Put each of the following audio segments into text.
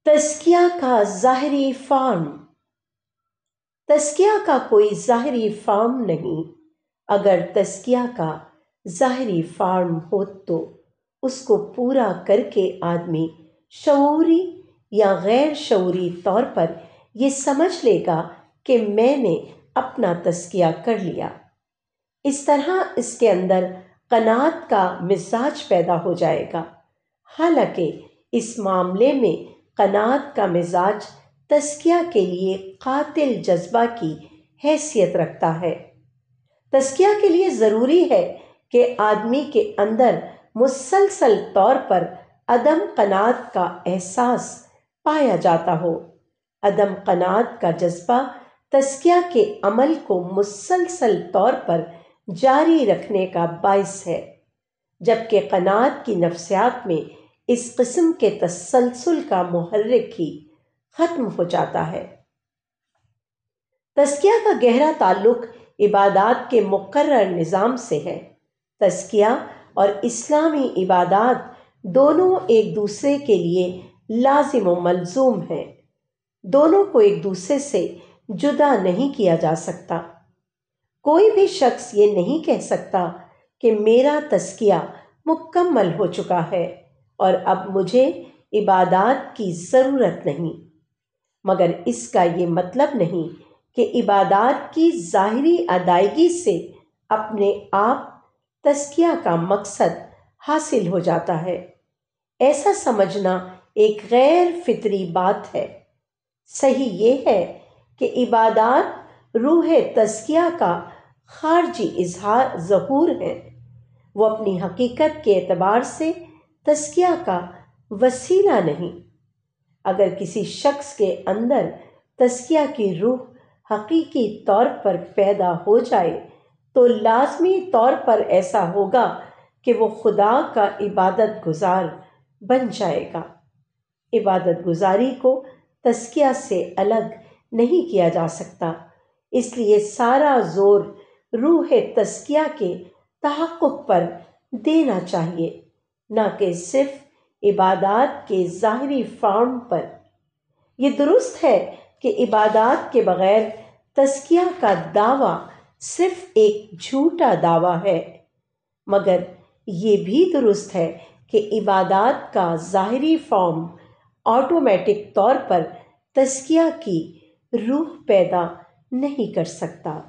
تزکیہ کا ظاہری فارم۔ تزکیہ کا کوئی ظاہری فارم نہیں۔ اگر تزکیہ کا ظاہری فارم ہو تو اس کو پورا کر کے آدمی شعوری یا غیر شعوری طور پر یہ سمجھ لے گا کہ میں نے اپنا تزکیہ کر لیا۔ اس طرح اس کے اندر قناعت کا مزاج پیدا ہو جائے گا، حالانکہ اس معاملے میں قناعت کا مزاج تزکیہ کے لیے قاتل جذبہ کی حیثیت رکھتا ہے۔ تزکیہ کے لیے ضروری ہے کہ آدمی کے اندر مسلسل طور پر عدم قناعت کا احساس پایا جاتا ہو۔ عدم قناعت کا جذبہ تزکیہ کے عمل کو مسلسل طور پر جاری رکھنے کا باعث ہے، جبکہ قناعت کی نفسیات میں اس قسم کے تسلسل کا محرک ہی ختم ہو جاتا ہے۔ تزکیہ کا گہرا تعلق عبادات کے مقرر نظام سے ہے۔ تزکیہ اور اسلامی عبادات دونوں ایک دوسرے کے لیے لازم و ملزوم ہیں، دونوں کو ایک دوسرے سے جدا نہیں کیا جا سکتا۔ کوئی بھی شخص یہ نہیں کہہ سکتا کہ میرا تزکیہ مکمل ہو چکا ہے اور اب مجھے عبادات کی ضرورت نہیں، مگر اس کا یہ مطلب نہیں کہ عبادات کی ظاہری ادائیگی سے اپنے آپ تزکیہ کا مقصد حاصل ہو جاتا ہے۔ ایسا سمجھنا ایک غیر فطری بات ہے۔ صحیح یہ ہے کہ عبادات روح تزکیہ کا خارجی ظہور ہے، وہ اپنی حقیقت کے اعتبار سے تزکیہ کا وسیلہ نہیں۔ اگر کسی شخص کے اندر تزکیہ کی روح حقیقی طور پر پیدا ہو جائے تو لازمی طور پر ایسا ہوگا کہ وہ خدا کا عبادت گزار بن جائے گا۔ عبادت گزاری کو تزکیہ سے الگ نہیں کیا جا سکتا، اس لیے سارا زور روح تزکیہ کے تحقق پر دینا چاہیے، نہ کہ صرف عبادات کے ظاہری فارم پر۔ یہ درست ہے کہ عبادات کے بغیر تزکیہ کا دعویٰ صرف ایک جھوٹا دعویٰ ہے، مگر یہ بھی درست ہے کہ عبادات کا ظاہری فارم آٹومیٹک طور پر تزکیہ کی روح پیدا نہیں کر سکتا۔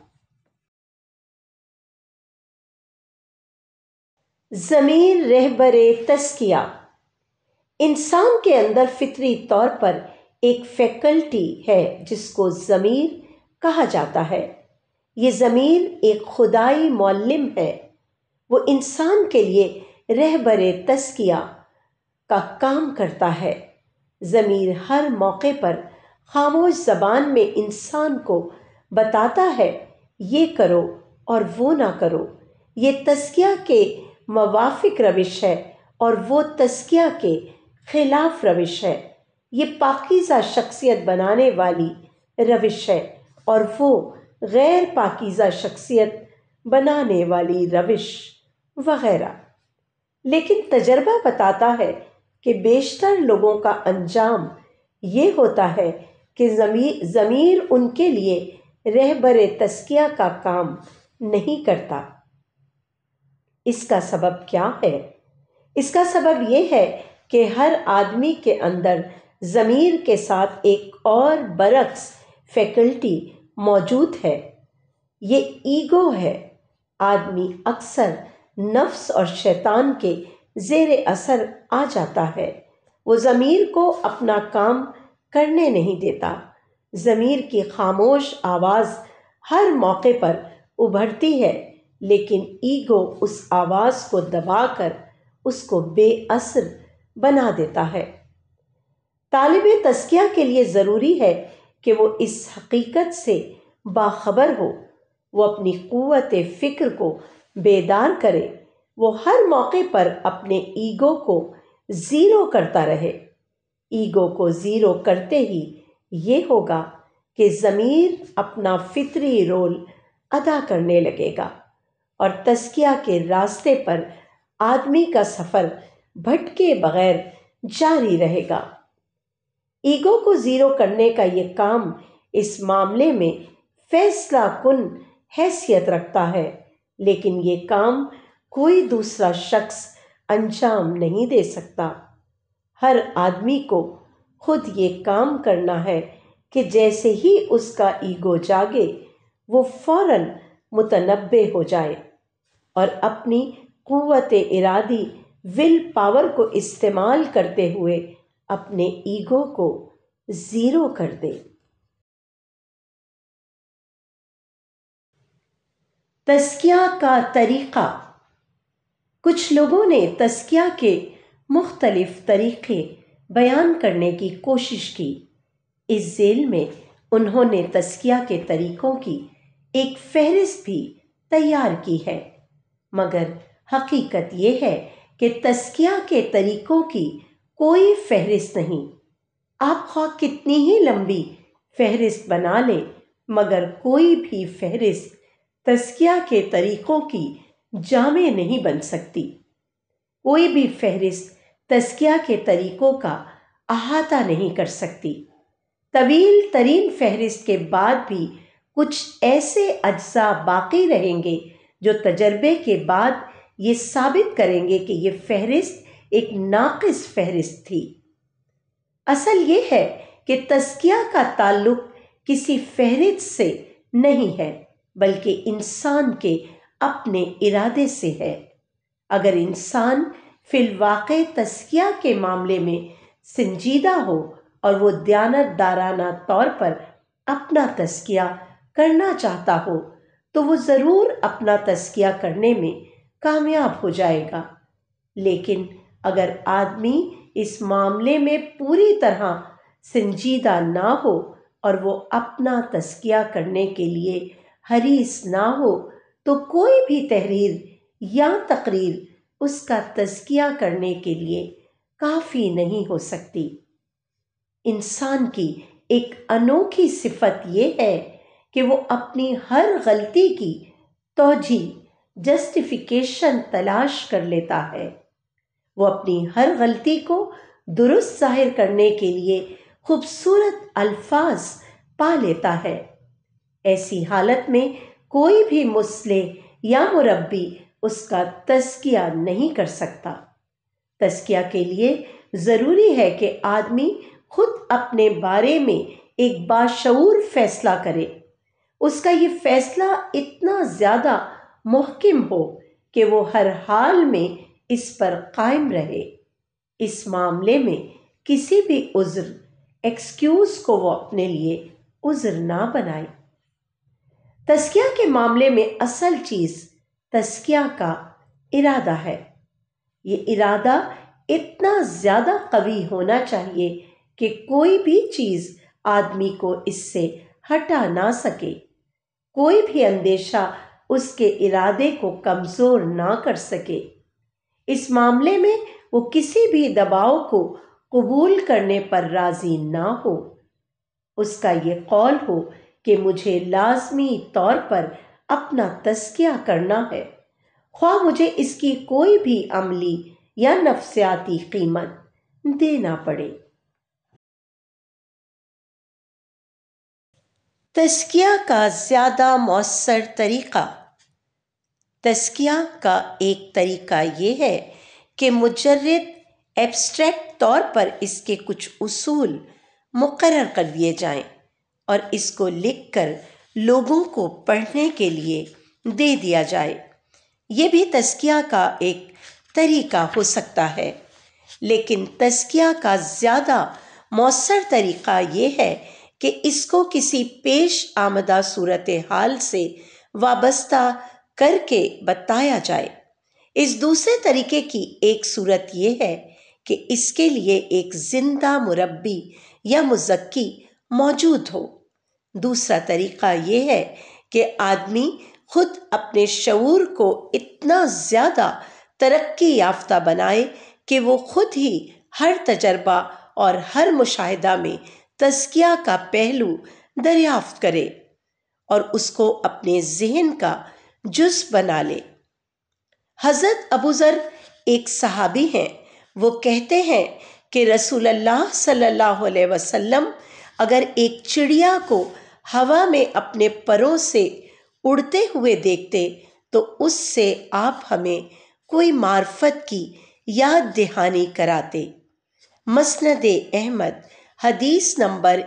ضمیر رہبر تزکیہ۔ انسان کے اندر فطری طور پر ایک فیکلٹی ہے جس کو ضمیر کہا جاتا ہے۔ یہ ضمیر ایک خدائی معلم ہے، وہ انسان کے لیے رہبر تزکیہ کا کام کرتا ہے۔ ضمیر ہر موقع پر خاموش زبان میں انسان کو بتاتا ہے یہ کرو اور وہ نہ کرو، یہ تزکیہ کے موافق روش ہے اور وہ تزکیہ کے خلاف روش ہے، یہ پاکیزہ شخصیت بنانے والی روش ہے اور وہ غیر پاکیزہ شخصیت بنانے والی روش وغیرہ۔ لیکن تجربہ بتاتا ہے کہ بیشتر لوگوں کا انجام یہ ہوتا ہے کہ ضمیر ان کے لیے رہبر تزکیہ کا کام نہیں کرتا۔ اس کا سبب کیا ہے؟ اس کا سبب یہ ہے کہ ہر آدمی کے اندر ضمیر کے ساتھ ایک اور برعکس فیکلٹی موجود ہے، یہ ایگو ہے۔ آدمی اکثر نفس اور شیطان کے زیر اثر آ جاتا ہے، وہ ضمیر کو اپنا کام کرنے نہیں دیتا۔ ضمیر کی خاموش آواز ہر موقع پر ابھرتی ہے، لیکن ایگو اس آواز کو دبا کر اس کو بے اثر بنا دیتا ہے۔ طالب تزکیہ کے لیے ضروری ہے کہ وہ اس حقیقت سے باخبر ہو، وہ اپنی قوت فکر کو بیدار کرے، وہ ہر موقع پر اپنے ایگو کو زیرو کرتا رہے۔ ایگو کو زیرو کرتے ہی یہ ہوگا کہ ضمیر اپنا فطری رول ادا کرنے لگے گا اور تزکیہ کے راستے پر آدمی کا سفر بھٹکے بغیر جاری رہے گا۔ ईगो को जीरो करने का ये काम इस मामले में फैसला कुन हैसियत रखता है, लेकिन ये काम कोई दूसरा शख्स अंजाम नहीं दे सकता। हर आदमी को खुद ये काम करना है कि जैसे ही उसका ईगो जागे वो फौरन मुतनब्बे हो जाए और अपनी कुव्वत इरादी विल पावर को इस्तेमाल करते हुए अपने ईगो को जीरो कर दे। तज़किया का तरीक़ा। कुछ लोगों ने तज़किया के मुख्तलिफ तरीक़े बयान करने की कोशिश की। इस ज़ेल में उन्होंने तज़किया के तरीक़ों की एक फ़हरिस्त भी तैयार की है, मगर हकीकत ये है कि तज़किया के तरीक़ों की कोई फ़हरिस्त नहीं। आप ख्वाह कितनी ही लंबी फ़हरिस्त बना लें, मगर कोई भी फ़हरिस्त तज़किया के तरीक़ों की जामे नहीं बन सकती। कोई भी फ़हरिस्त तज़किया के तरीक़ों का अहाता नहीं कर सकती। तवील तरीन फ़हरिस्त के बाद भी कुछ ऐसे अज्जा बाकी रहेंगे जो तजर्बे के बाद ये साबित करेंगे कि ये फ़हरिस्त एक नाक़िस फ़हरिस्त थी। असल ये है कि तज़किया का ताल्लुक़ किसी फ़हरिस्त से नहीं है, बल्कि इंसान के अपने इरादे से है। अगर इंसान फिलवाक़े तज़किया के मामले में संजीदा हो और वो दयानतदाराना तौर पर अपना तज़किया करना चाहता हो तो वो ज़रूर अपना तज़किया करने में कामयाब हो जाएगा। लेकिन अगर आदमी इस मामले में पूरी तरह संजीदा ना हो और वो अपना तज़किया करने के लिए हरीस ना हो तो कोई भी तहरीर या तकरीर उसका तज़किया करने के लिए काफ़ी नहीं हो सकती। इंसान की एक अनोखी सिफत ये है कि वो अपनी हर गलती की तौजी जस्टिफिकेशन तलाश कर लेता है। वो अपनी हर गलती को दुरुस्त ज़ाहिर करने के लिए खूबसूरत अल्फाज पा लेता है। ऐसी हालत में कोई भी मुस्लिह या मुरब्बी उसका तज़किया नहीं कर सकता। तज़किया के लिए ज़रूरी है कि आदमी खुद अपने बारे में एक बाशऊर फ़ैसला करे। उसका ये फ़ैसला इतना ज़्यादा मुहकिम हो कि वो हर हाल में इस पर कायम रहे। इस मामले में किसी भी उज़्र एक्सक्यूज़ को वो अपने लिए उज़्र ना बनाए। तज़किया के मामले में असल चीज़ तज़किया का इरादा है। ये इरादा इतना ज़्यादा कवी होना चाहिए कि कोई भी चीज़ आदमी को इससे हटा ना सके। कोई भी अंदेशा उसके इरादे को कमज़ोर ना कर सके। इस मामले में वो किसी भी दबाव को कबूल करने पर राज़ी ना हो। उसका ये कौल हो कि मुझे लाजमी तौर पर अपना तज़किया करना है, ख्वाह मुझे इसकी कोई भी अमली या नफ्सियाती कीमत देना पड़े। तज़किया का ज़्यादा मौसर तरीक़ा। तज़किया का एक तरीक़ा ये है कि मुजर्रद एब्स्ट्रैक्ट तौर पर इसके कुछ उसूल मुकर्रर कर दिए जाएं और इसको लिखकर लोगों को पढ़ने के लिए दे दिया जाए। ये भी तज़किया का एक तरीक़ा हो सकता है, लेकिन तज़किया का ज़्यादा मौसर तरीक़ा ये है कि इसको किसी पेश आमदा सूरत हाल से वाबस्ता करके बताया जाए। इस दूसरे तरीके की एक सूरत ये है कि इसके लिए एक जिंदा मुरब्बी या मुज़क्की मौजूद हो। दूसरा तरीका ये है कि आदमी खुद अपने शऊर को इतना ज़्यादा तरक्की याफ्ता बनाए कि वो खुद ही हर तजर्बा और हर मुशाहिदा में तज़किया का पहलू दरियाफ्त करे और उसको अपने ज़हन का जुज़ बना ले। हज़रत अबू ज़र एक सहाबी हैं। वो कहते हैं کہ رسول اللہ صلی اللہ علیہ وسلم اگر ایک چڑیا کو ہوا میں اپنے پروں سے اڑتے ہوئے دیکھتے تو اس سے آپ ہمیں کوئی معرفت کی یاد دہانی کراتے۔ مسند احمد حدیث نمبر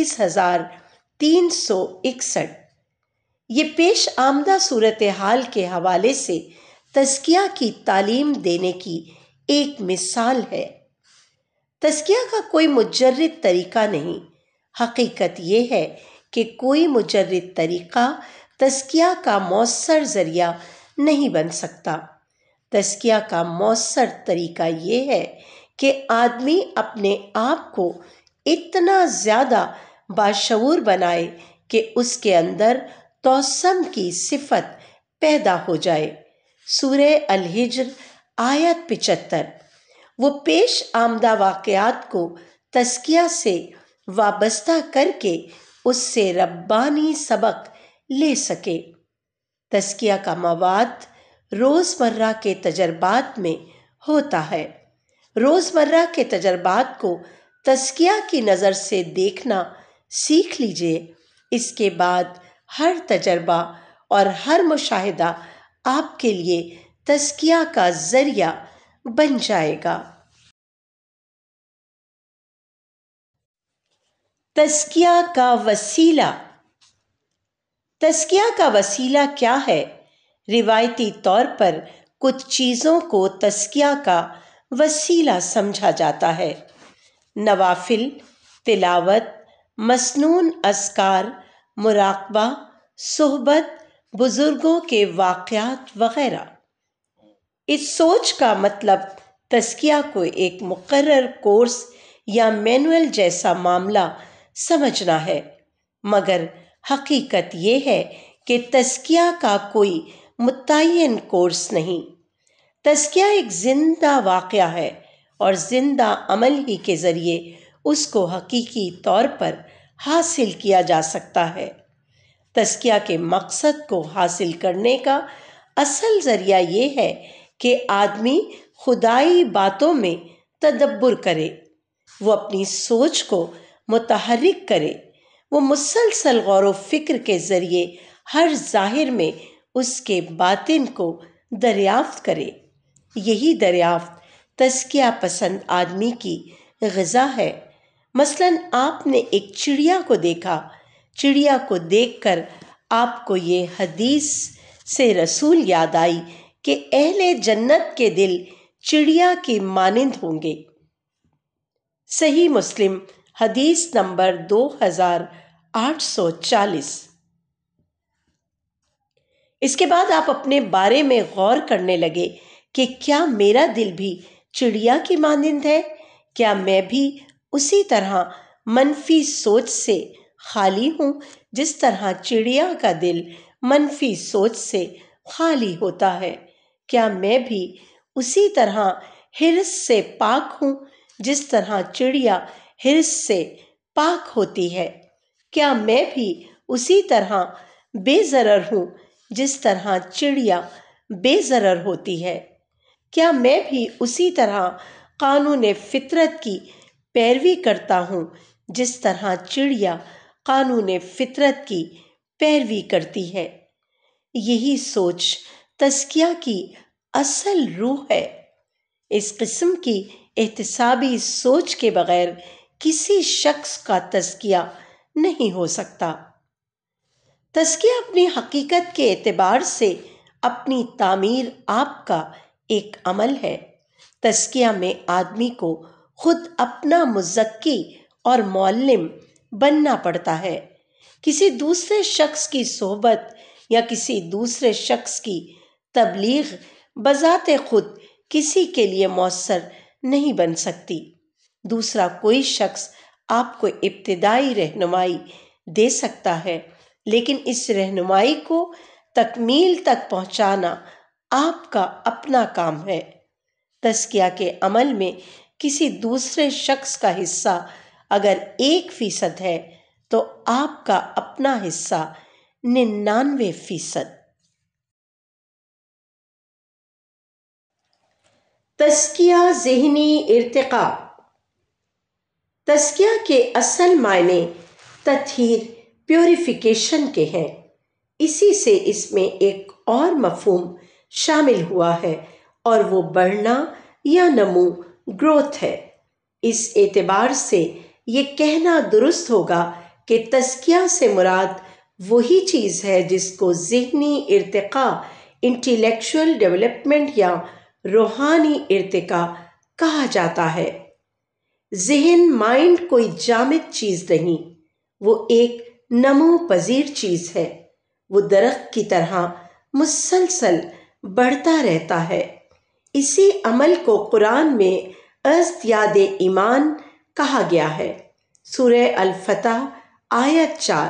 21,361۔ یہ پیش آمدہ صورتحال کے حوالے سے تزکیہ کی تعلیم دینے کی ایک مثال ہے۔ تزکیہ کا کوئی مجرد طریقہ نہیں، حقیقت یہ ہے کہ کوئی مجرد طریقہ تزکیہ کا مؤثر ذریعہ نہیں بن سکتا۔ تزکیہ کا مؤثر طریقہ یہ ہے کہ آدمی اپنے آپ کو اتنا زیادہ باشعور بنائے کہ اس کے اندر توسم کی صفت پیدا ہو جائے۔ سورہ الحجر آیت 75۔ وہ پیش آمدہ واقعات کو تزکیہ سے وابستہ کر کے اس سے ربانی سبق لے سکے۔ تزکیہ کا مواد روزمرہ کے تجربات میں ہوتا ہے۔ روزمرہ کے تجربات کو تزکیہ کی نظر سے دیکھنا سیکھ لیجئے۔ اس کے بعد ہر تجربہ اور ہر مشاہدہ آپ کے لیے تزکیہ کا ذریعہ بن جائے گا۔ تزکیہ کا وسیلہ۔ تزکیہ کا وسیلہ کیا ہے؟ روایتی طور پر کچھ چیزوں کو تزکیہ کا وسیلہ سمجھا جاتا ہے۔ نوافل، تلاوت، مسنون اذکار، مراقبہ، صحبت، بزرگوں کے واقعات وغیرہ۔ اس سوچ کا مطلب تزکیہ کو ایک مقرر کورس یا مینول جیسا معاملہ سمجھنا ہے، مگر حقیقت یہ ہے کہ تزکیہ کا کوئی متعین کورس نہیں۔ تزکیہ ایک زندہ واقعہ ہے اور زندہ عمل ہی کے ذریعے اس کو حقیقی طور پر حاصل کیا جا سکتا ہے۔ تزکیہ کے مقصد کو حاصل کرنے کا اصل ذریعہ یہ ہے کہ آدمی خدائی باتوں میں تدبر کرے، وہ اپنی سوچ کو متحرک کرے، وہ مسلسل غور و فکر کے ذریعے ہر ظاہر میں اس کے باطن کو دریافت کرے۔ یہی دریافت تزکیہ پسند آدمی کی غذا ہے۔ مثلاً آپ نے ایک چڑیا کو دیکھا، چڑیا کو دیکھ کر آپ کو یہ حدیث سے رسول یاد آئی کہ اہل جنت کے دل چڑیا کی مانند ہوں گے۔ صحیح مسلم حدیث نمبر 2840۔ اس کے بعد آپ اپنے بارے میں غور کرنے لگے کہ کیا میرا دل بھی چڑیا کی مانند ہے؟ کیا میں بھی اسی طرح منفی سوچ سے خالی ہوں جس طرح چڑیا کا دل منفی سوچ سے خالی ہوتا ہے؟ کیا میں بھی اسی طرح حرص سے پاک ہوں جس طرح چڑیا حرص سے پاک ہوتی ہے؟ کیا میں بھی اسی طرح بے ضرر ہوں جس طرح چڑیا بے ضرر ہوتی ہے؟ کیا میں بھی اسی طرح قانون فطرت کی پیروی کرتا ہوں جس طرح چڑیا قانون فطرت کی پیروی کرتی ہے؟ یہی سوچ تزکیہ کی اصل روح ہے۔ اس قسم کی احتسابی سوچ کے بغیر کسی شخص کا تزکیہ نہیں ہو سکتا۔ تزکیہ اپنی حقیقت کے اعتبار سے اپنی تعمیر آپ کا ایک عمل ہے۔ تزکیہ میں آدمی کو خود اپنا مزکی اور معلم بننا پڑتا ہے۔ کسی دوسرے شخص کی صحبت یا کسی دوسرے شخص کی تبلیغ بذات خود کسی کے لیے مؤثر نہیں بن سکتی۔ دوسرا کوئی شخص آپ کو ابتدائی رہنمائی دے سکتا ہے، لیکن اس رہنمائی کو تکمیل تک پہنچانا آپ کا اپنا کام ہے۔ تزکیہ کے عمل میں کسی دوسرے شخص کا حصہ اگر 1% ہے تو آپ کا اپنا حصہ 99%۔ تزکیہ ذہنی ارتقاء۔ تزکیہ کے اصل معنی تطہیر، پیوریفیکیشن کے ہیں۔ اسی سے اس میں ایک اور مفہوم شامل ہوا ہے اور وہ بڑھنا یا نمو، گروتھ ہے۔ اس اعتبار سے یہ کہنا درست ہوگا کہ تزکیہ سے مراد وہی چیز ہے جس کو ذہنی ارتقاء، انٹیلیکچوئل ڈیولپمنٹ یا روحانی ارتقاء کہا جاتا ہے۔ ذہن، مائنڈ کوئی جامد چیز نہیں، وہ ایک نمو پذیر چیز ہے۔ وہ درخت کی طرح مسلسل بڑھتا رہتا ہے۔ اسی عمل کو قرآن میں ازدیاد ایمان کہا گیا ہے۔ سورہ الفتح آیت 4۔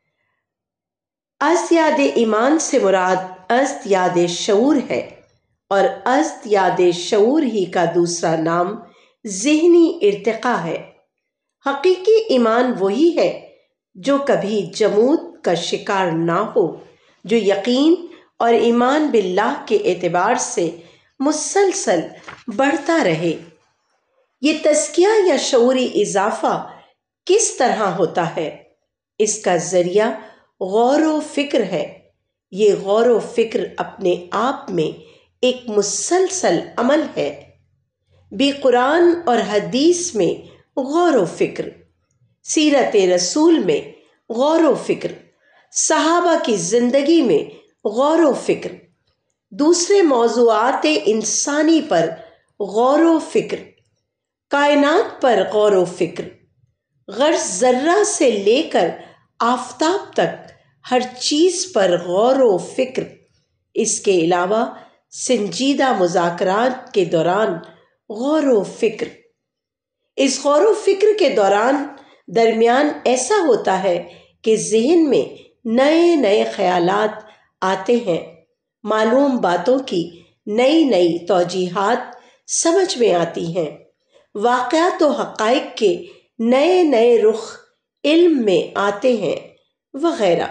ازدیاد ایمان سے مراد ازدیاد شعور ہے، اور ازدیاد شعور ہی کا دوسرا نام ذہنی ارتقاء ہے۔ حقیقی ایمان وہی ہے جو کبھی جمود کا شکار نہ ہو، جو یقین اور ایمان باللہ کے اعتبار سے مسلسل بڑھتا رہے۔ یہ تزکیہ یا شعوری اضافہ کس طرح ہوتا ہے؟ اس کا ذریعہ غور و فکر ہے۔ یہ غور و فکر اپنے آپ میں ایک مسلسل عمل ہے۔ بھی قرآن اور حدیث میں غور و فکر، سیرت رسول میں غور و فکر، صحابہ کی زندگی میں غور و فکر، دوسرے موضوعات انسانی پر غور و فکر، کائنات پر غور و فکر، غرض ذرہ سے لے کر آفتاب تک ہر چیز پر غور و فکر۔ اس کے علاوہ سنجیدہ مذاکرات کے دوران غور و فکر۔ اس غور و فکر کے درمیان ایسا ہوتا ہے کہ ذہن میں نئے نئے خیالات آتے ہیں، معلوم باتوں کی نئی نئی توجیہات سمجھ میں آتی ہیں، واقعات و حقائق کے نئے نئے رخ علم میں آتے ہیں، وغیرہ۔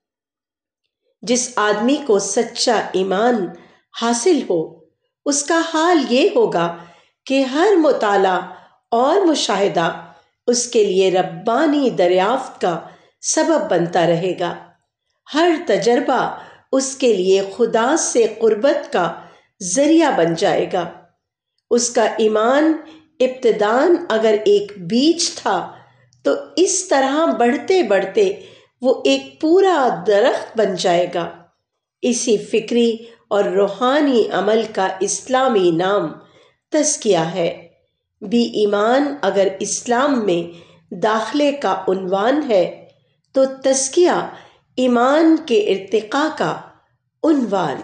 جس آدمی کو سچا ایمان حاصل ہو، اس کا حال یہ ہوگا کہ ہر مطالعہ اور مشاہدہ اس کے لیے ربانی دریافت کا سبب بنتا رہے گا۔ ہر تجربہ اس کے لیے خدا سے قربت کا ذریعہ بن جائے گا۔ اس کا ایمان ابتداً اگر ایک بیج تھا تو اس طرح بڑھتے بڑھتے وہ ایک پورا درخت بن جائے گا۔ اسی فکری اور روحانی عمل کا اسلامی نام تزکیہ ہے۔ بھی ایمان اگر اسلام میں داخلے کا عنوان ہے تو تزکیہ ایمان کے ارتقاء کا عنوان۔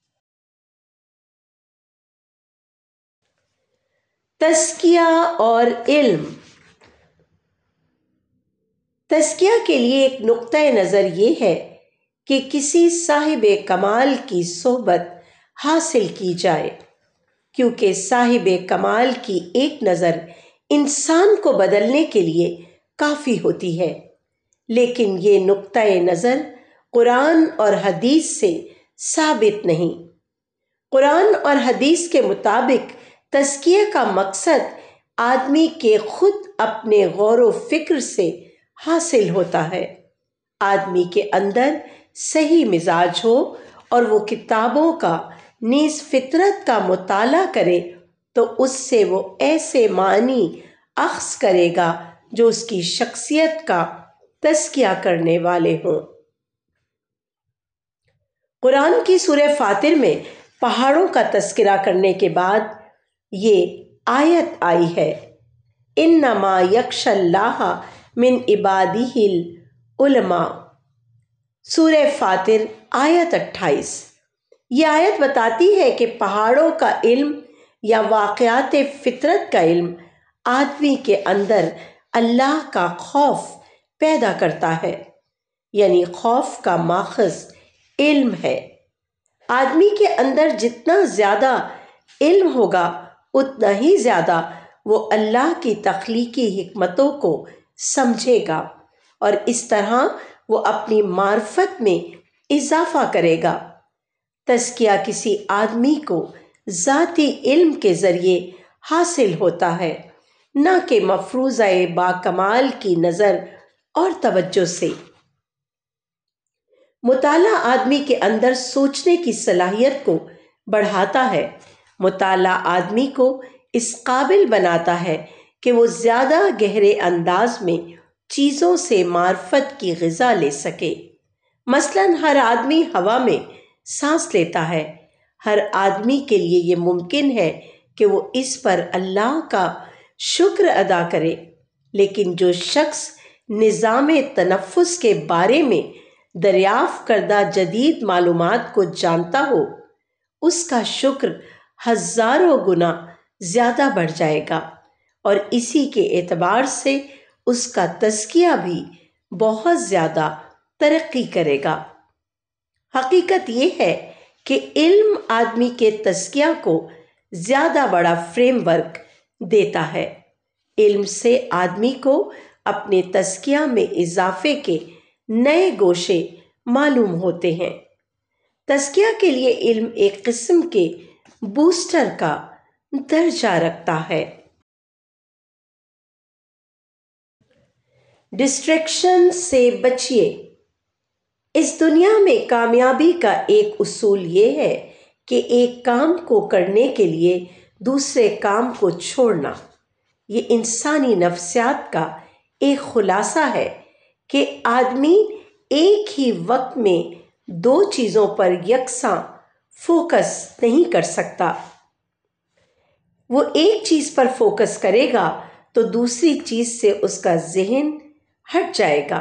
تزکیہ اور علم۔ تزکیہ کے لیے ایک نقطۂ نظر یہ ہے کہ کسی صاحب کمال کی صحبت حاصل کی جائے، کیونکہ صاحب کمال کی ایک نظر انسان کو بدلنے کے لیے کافی ہوتی ہے، لیکن یہ نقطۂ نظر قرآن اور حدیث سے ثابت نہیں۔ قرآن اور حدیث کے مطابق تزکیہ کا مقصد آدمی کے خود اپنے غور و فکر سے حاصل ہوتا ہے۔ آدمی کے اندر صحیح مزاج ہو اور وہ کتابوں کا نیز فطرت کا مطالعہ کرے تو اس سے وہ ایسے معنی اخذ کرے گا جو اس کی شخصیت کا تزکیہ کرنے والے ہوں۔ قرآن کی سورہ فاطر میں پہاڑوں کا تذکرہ کرنے کے بعد یہ آیت آئی ہے، انما یخشی اللہ من عبادہ العلماء۔ سورہ فاطر آیت 28۔ یہ آیت بتاتی ہے کہ پہاڑوں کا علم یا واقعات فطرت کا علم آدمی کے اندر اللہ کا خوف پیدا کرتا ہے، یعنی خوف کا ماخذ علم ہے۔ آدمی کے اندر جتنا زیادہ علم ہوگا اتنا ہی زیادہ وہ اللہ کی تخلیقی حکمتوں کو سمجھے گا، اور اس طرح وہ اپنی معرفت میں اضافہ کرے گا۔ تزکیہ کسی آدمی کو ذاتی علم کے ذریعے حاصل ہوتا ہے، نہ کہ مفروضہ باکمال کی نظر اور توجہ سے۔ مطالعہ آدمی کے اندر سوچنے کی صلاحیت کو بڑھاتا ہے۔ مطالعہ آدمی کو اس قابل بناتا ہے کہ وہ زیادہ گہرے انداز میں چیزوں سے معرفت کی غذا لے سکے۔ مثلاً ہر آدمی ہوا میں سانس لیتا ہے۔ ہر آدمی کے لیے یہ ممکن ہے کہ وہ اس پر اللہ کا شکر ادا کرے، لیکن جو شخص نظام تنفس کے بارے میں دریافت کردہ جدید معلومات کو جانتا ہو، اس کا شکر ہزاروں گنا زیادہ بڑھ جائے گا، اور اسی کے اعتبار سے اس کا تزکیہ بھی بہت زیادہ ترقی کرے گا۔ حقیقت یہ ہے کہ علم آدمی کے تزکیہ کو زیادہ بڑا فریم ورک دیتا ہے۔ علم سے آدمی کو اپنے تزکیہ میں اضافے کے نئے گوشے معلوم ہوتے ہیں۔ تزکیہ کے لیے علم ایک قسم کے بوسٹر کا درجہ رکھتا ہے۔ ڈسٹریکشن سے بچیے۔ اس دنیا میں کامیابی کا ایک اصول یہ ہے کہ ایک کام کو کرنے کے لیے دوسرے کام کو چھوڑنا۔ یہ انسانی نفسیات کا ایک خلاصہ ہے کہ آدمی ایک ہی وقت میں دو چیزوں پر یکساں فوکس نہیں کر سکتا۔ وہ ایک چیز پر فوکس کرے گا تو دوسری چیز سے اس کا ذہن ہٹ جائے گا۔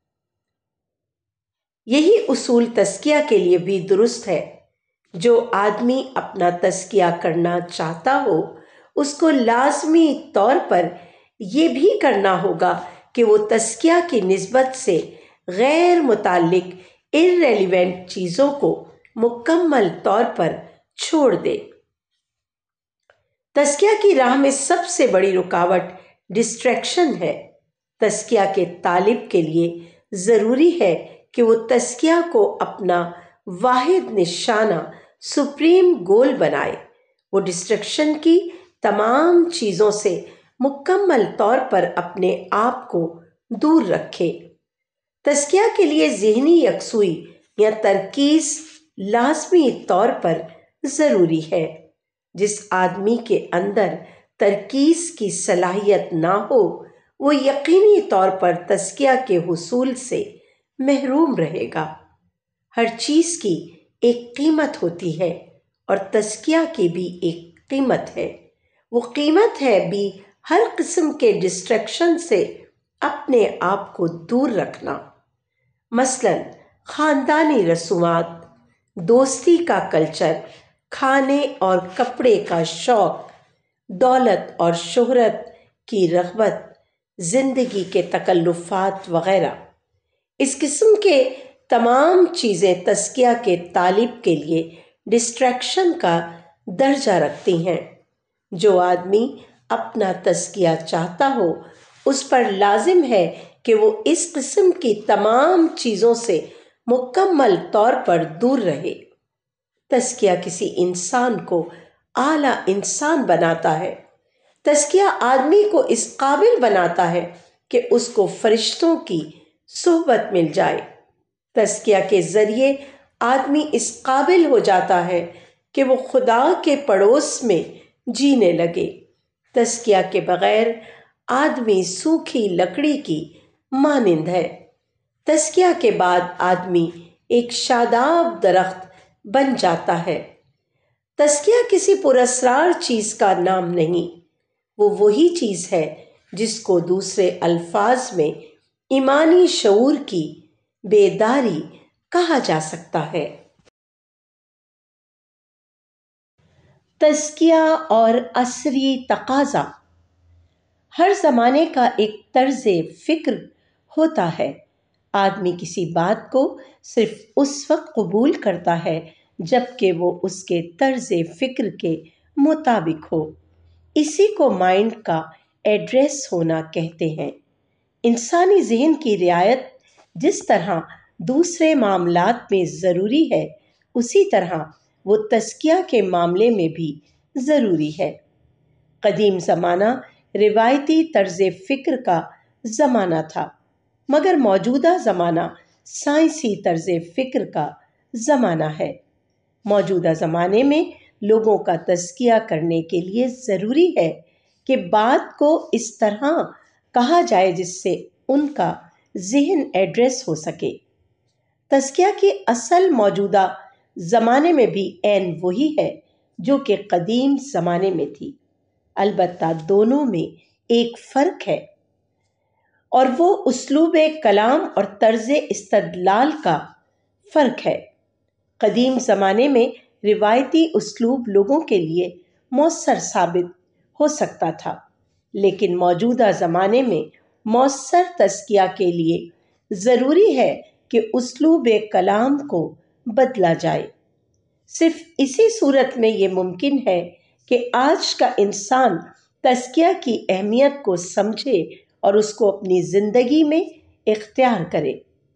یہی اصول تزکیہ کے لیے بھی درست ہے۔ جو آدمی اپنا تزکیہ کرنا چاہتا ہو، اس کو لازمی طور پر یہ بھی کرنا ہوگا کہ وہ تزکیہ کی نسبت سے غیر متعلق irrelevant چیزوں کو مکمل طور پر چھوڑ دے۔ تزکیہ کی راہ میں سب سے بڑی رکاوٹ ڈسٹریکشن ہے۔ تزکیہ کے طالب کے لیے ضروری ہے کہ وہ تزکیہ کو اپنا واحد نشانہ، سپریم گول بنائے۔ وہ ڈسٹریکشن کی تمام چیزوں سے مکمل طور پر اپنے آپ کو دور رکھے۔ تزکیہ کے لیے ذہنی یکسوئی یا ترکیز لازمی طور پر ضروری ہے۔ جس آدمی کے اندر ترکیز کی صلاحیت نہ ہو، وہ یقینی طور پر تزکیہ کے حصول سے محروم رہے گا۔ ہر چیز کی ایک قیمت ہوتی ہے اور تزکیہ کی بھی ایک قیمت ہے۔ وہ قیمت ہے بھی ہر قسم کے ڈسٹریکشن سے اپنے آپ کو دور رکھنا۔ مثلاً خاندانی رسومات، دوستی کا کلچر، کھانے اور کپڑے کا شوق، دولت اور شہرت کی رغبت، زندگی کے تکلفات وغیرہ۔ اس قسم کے تمام چیزیں تزکیہ کے طالب کے لیے ڈسٹریکشن کا درجہ رکھتی ہیں۔ جو آدمی اپنا تزکیہ چاہتا ہو، اس پر لازم ہے کہ وہ اس قسم کی تمام چیزوں سے مکمل طور پر دور رہے۔ تزکیہ کسی انسان کو اعلیٰ انسان بناتا ہے۔ تزکیہ آدمی کو اس قابل بناتا ہے کہ اس کو فرشتوں کی صحبت مل جائے۔ تزکیہ کے ذریعے آدمی اس قابل ہو جاتا ہے کہ وہ خدا کے پڑوس میں جینے لگے۔ تزکیہ کے بغیر آدمی سوکھی لکڑی کی مانند ہے۔ تزکیہ کے بعد آدمی ایک شاداب درخت بن جاتا ہے۔ تزکیہ کسی پراسرار چیز کا نام نہیں، وہ وہی چیز ہے جس کو دوسرے الفاظ میں ایمانی شعور کی بیداری کہا جا سکتا ہے۔ تزکیہ اور عصری تقاضا۔ ہر زمانے کا ایک طرز فکر ہوتا ہے۔ آدمی کسی بات کو صرف اس وقت قبول کرتا ہے جب کہ وہ اس کے طرز فکر کے مطابق ہو۔ اسی کو مائنڈ کا ایڈریس ہونا کہتے ہیں۔ انسانی ذہن کی رعایت جس طرح دوسرے معاملات میں ضروری ہے، اسی طرح وہ تزکیہ کے معاملے میں بھی ضروری ہے۔ قدیم زمانہ روایتی طرز فکر کا زمانہ تھا، مگر موجودہ زمانہ سائنسی طرز فکر کا زمانہ ہے۔ موجودہ زمانے میں لوگوں کا تزکیہ کرنے کے لیے ضروری ہے کہ بات کو اس طرح کہا جائے جس سے ان کا ذہن ایڈریس ہو سکے۔ تزکیہ کی اصل موجودہ زمانے میں بھی عین وہی ہے جو کہ قدیم زمانے میں تھی، البتہ دونوں میں ایک فرق ہے، اور وہ اسلوب کلام اور طرز استدلال کا فرق ہے۔ قدیم زمانے میں روایتی اسلوب لوگوں کے لیے مؤثر ثابت ہو سکتا تھا، لیکن موجودہ زمانے میں مؤثر تزکیہ کے لیے ضروری ہے کہ اسلوب کلام کو بدلا جائے۔ صرف اسی صورت میں یہ ممکن ہے کہ آج کا انسان تزکیہ کی اہمیت کو سمجھے اور اس کو اپنی زندگی میں اختیار کرے۔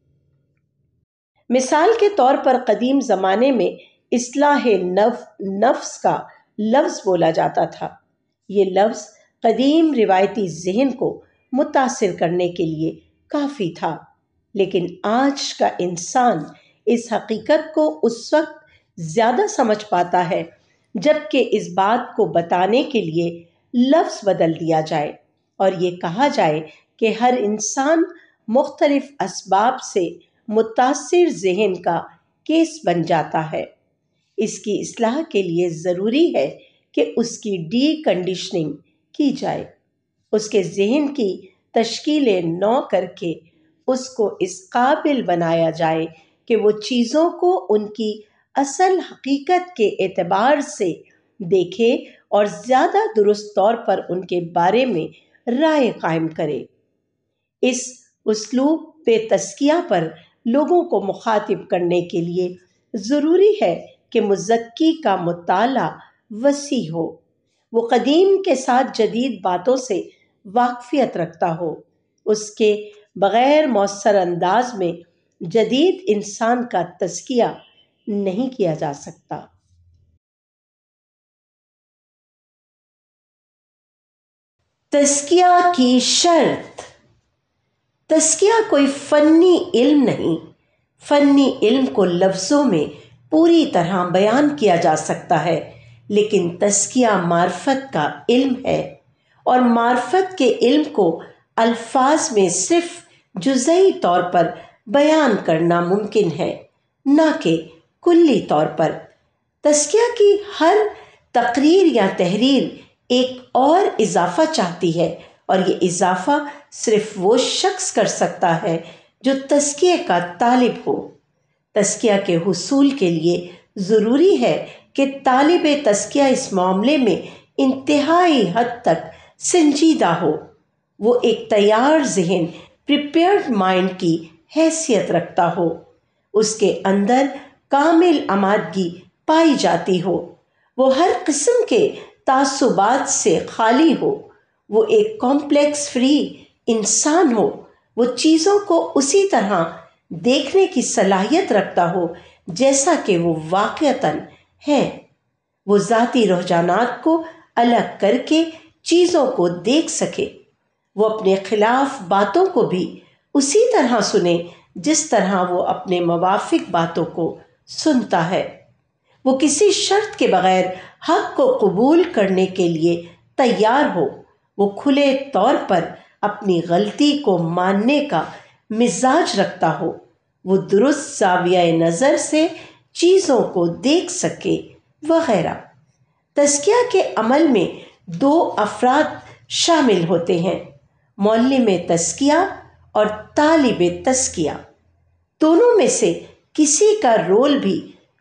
مثال کے طور پر قدیم زمانے میں اصلاح نفس کا لفظ بولا جاتا تھا۔ یہ لفظ قدیم روایتی ذہن کو متاثر کرنے کے لیے کافی تھا، لیکن آج کا انسان اس حقیقت کو اس وقت زیادہ سمجھ پاتا ہے جبکہ اس بات کو بتانے کے لیے لفظ بدل دیا جائے اور یہ کہا جائے کہ ہر انسان مختلف اسباب سے متاثر ذہن کا کیس بن جاتا ہے۔ اس کی اصلاح کے لیے ضروری ہے کہ اس کی ڈی کنڈیشننگ کی جائے، اس کے ذہن کی تشکیل نو کر کے اس کو اس قابل بنایا جائے کہ وہ چیزوں کو ان کی اصل حقیقت کے اعتبار سے دیکھے اور زیادہ درست طور پر ان کے بارے میں رائے قائم کرے۔ اس اسلوب تزکیہ پر لوگوں کو مخاطب کرنے کے لیے ضروری ہے کہ مزکی کا مطالعہ وسیع ہو، وہ قدیم کے ساتھ جدید باتوں سے واقفیت رکھتا ہو۔ اس کے بغیر مؤثر انداز میں جدید انسان کا تزکیہ نہیں کیا جا سکتا۔ تزکیہ کی شرط۔ تزکیہ کوئی فنی علم نہیں۔ فنی علم کو لفظوں میں پوری طرح بیان کیا جا سکتا ہے، لیکن تزکیہ معرفت کا علم ہے، اور معرفت کے علم کو الفاظ میں صرف جزئی طور پر بیان کرنا ممکن ہے، نہ کہ کلی طور پر۔ تزکیہ کی ہر تقریر یا تحریر ایک اور اضافہ چاہتی ہے، اور یہ اضافہ صرف وہ شخص کر سکتا ہے جو تزکیے کا طالب ہو۔ تزکیہ کے حصول کے لیے ضروری ہے کہ طالب تزکیہ اس معاملے میں انتہائی حد تک سنجیدہ ہو، وہ ایک تیار ذہن پریپیئرڈ مائنڈ کی حیثیت رکھتا ہو، اس کے اندر کامل آمادگی پائی جاتی ہو، وہ ہر قسم کے تعصبات سے خالی ہو، وہ ایک کمپلیکس فری انسان ہو، وہ چیزوں کو اسی طرح دیکھنے کی صلاحیت رکھتا ہو جیسا کہ وہ واقعتاً ہے، وہ ذاتی رجحانات کو الگ کر کے چیزوں کو دیکھ سکے، وہ اپنے خلاف باتوں کو بھی اسی طرح سنے جس طرح وہ اپنے موافق باتوں کو سنتا ہے، وہ کسی شرط کے بغیر حق کو قبول کرنے کے لیے تیار ہو، وہ کھلے طور پر اپنی غلطی کو ماننے کا مزاج رکھتا ہو، وہ درست زاویہ نظر سے چیزوں کو دیکھ سکے وغیرہ۔ تزکیہ کے عمل میں دو افراد شامل ہوتے ہیں، معلم تزکیہ اور طالب تزکیہ۔ دونوں میں سے کسی کا رول بھی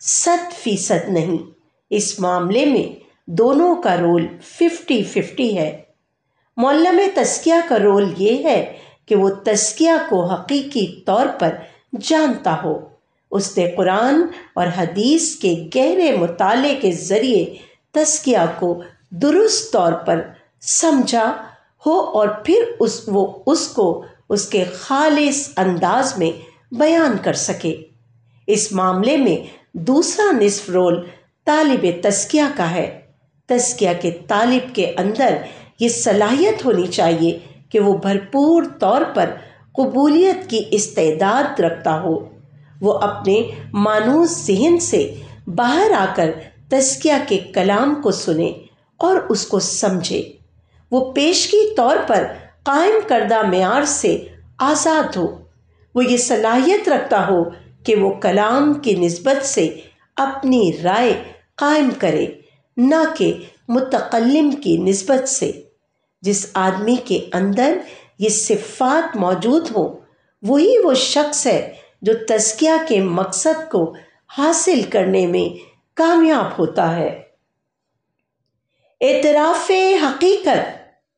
100% نہیں، اس معاملے میں دونوں کا رول 50-50 ہے۔ معلم تزکیہ کا رول یہ ہے کہ وہ تزکیہ کو حقیقی طور پر جانتا ہو، اس نے قرآن اور حدیث کے گہرے مطالعے کے ذریعے تزکیہ کو درست طور پر سمجھا ہو اور پھر وہ اس کو اس کے خالص انداز میں بیان کر سکے۔ اس معاملے میں دوسرا نصف رول طالب تزکیہ کا ہے۔ تزکیہ کے طالب کے اندر یہ صلاحیت ہونی چاہیے کہ وہ بھرپور طور پر قبولیت کی استعداد رکھتا ہو، وہ اپنے مانوس ذہن سے باہر آ کر تزکیہ کے کلام کو سنے اور اس کو سمجھے، وہ پیشگی طور پر قائم کردہ معیار سے آزاد ہو، وہ یہ صلاحیت رکھتا ہو کہ وہ کلام کی نسبت سے اپنی رائے قائم کرے، نہ کہ متکلم کی نسبت سے۔ جس آدمی کے اندر یہ صفات موجود ہوں وہی وہ شخص ہے جو تزکیہ کے مقصد کو حاصل کرنے میں کامیاب ہوتا ہے۔ اعتراف حقیقت۔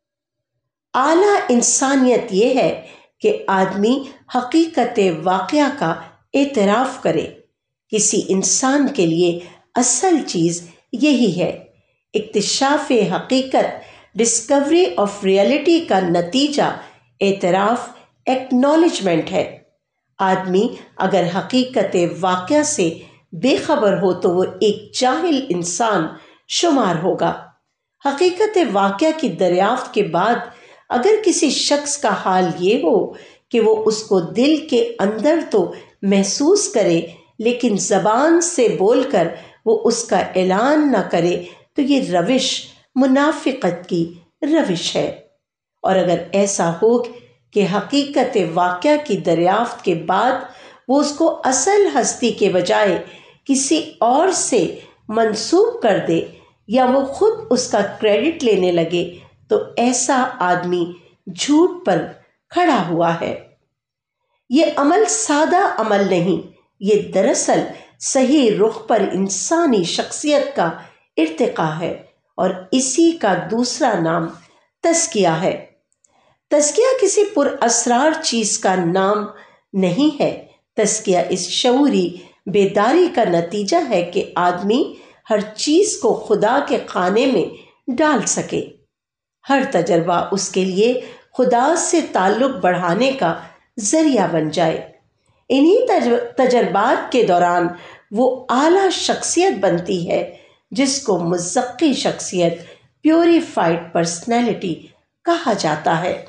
اعلیٰ انسانیت یہ ہے کہ آدمی حقیقت واقعہ کا اعتراف کرے۔ کسی انسان کے لیے اصل چیز یہی ہے۔ اکتشاف حقیقت، ڈسکوری آف ریئلٹی کا نتیجہ اعتراف، ایکنالجمنٹ ہے۔ آدمی اگر حقیقت واقعہ سے بے خبر ہو تو وہ ایک جاہل انسان شمار ہوگا۔ حقیقت واقعہ کی دریافت کے بعد اگر کسی شخص کا حال یہ ہو کہ وہ اس کو دل کے اندر تو محسوس کرے لیکن زبان سے بول کر وہ اس کا اعلان نہ کرے تو یہ روش منافقت کی روش ہے۔ اور اگر ایسا ہو کہ حقیقت واقعہ کی دریافت کے بعد وہ اس کو اصل ہستی کے بجائے کسی اور سے منسوب کر دے یا وہ خود اس کا کریڈٹ لینے لگے تو ایسا آدمی جھوٹ پر کھڑا ہوا ہے۔ یہ عمل سادہ عمل نہیں، یہ دراصل صحیح رخ پر انسانی شخصیت کا ارتقاء ہے اور اسی کا دوسرا نام تزکیہ ہے۔ تزکیہ کسی پر اسرار چیز کا نام نہیں ہے۔ تزکیہ اس شعوری بیداری کا نتیجہ ہے کہ آدمی ہر چیز کو خدا کے خانے میں ڈال سکے۔ ہر تجربہ اس کے لیے خدا سے تعلق بڑھانے کا ذریعہ بن جائے۔ انہی تجربات کے دوران وہ اعلیٰ شخصیت بنتی ہے جس کو مزکی شخصیت، پیوریفائڈ پرسنالٹی کہا جاتا ہے۔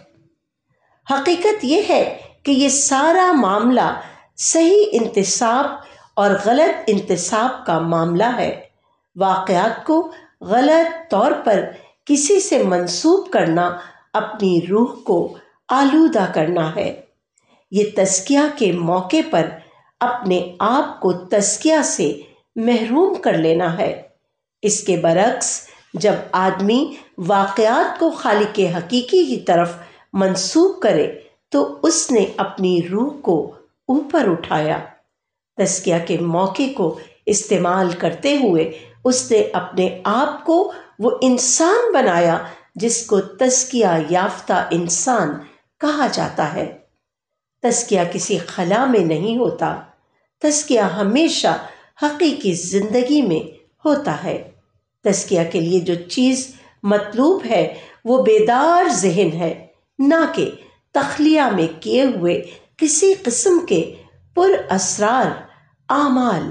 حقیقت یہ ہے کہ یہ سارا معاملہ صحیح انتساب اور غلط انتساب کا معاملہ ہے۔ واقعات کو غلط طور پر کسی سے منسوب کرنا اپنی روح کو آلودہ کرنا ہے۔ یہ تزکیہ کے موقع پر اپنے آپ کو تزکیہ سے محروم کر لینا ہے۔ اس کے برعکس جب آدمی واقعات کو خالق حقیقی کی طرف منسوب کرے تو اس نے اپنی روح کو اوپر اٹھایا۔ تزکیہ کے موقع کو استعمال کرتے ہوئے اس نے اپنے آپ کو وہ انسان بنایا جس کو تزکیہ یافتہ انسان کہا جاتا ہے۔ تزکیہ کسی خلا میں نہیں ہوتا، تزکیہ ہمیشہ حقیقی زندگی میں ہوتا ہے۔ تزکیہ کے لیے جو چیز مطلوب ہے وہ بیدار ذہن ہے، نہ کہ تخلیہ میں کیے ہوئے کسی قسم کے پر اسرار اعمال۔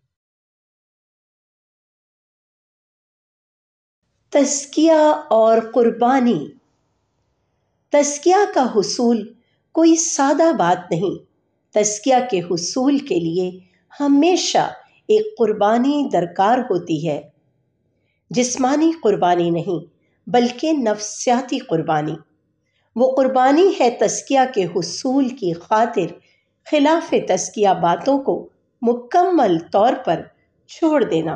تزکیہ اور قربانی۔ تزکیہ کا حصول کوئی سادہ بات نہیں۔ تزکیہ کے حصول کے لیے ہمیشہ ایک قربانی درکار ہوتی ہے، جسمانی قربانی نہیں بلکہ نفسیاتی قربانی۔ وہ قربانی ہے تزکیہ کے حصول کی خاطر خلاف تزکیہ باتوں کو مکمل طور پر چھوڑ دینا۔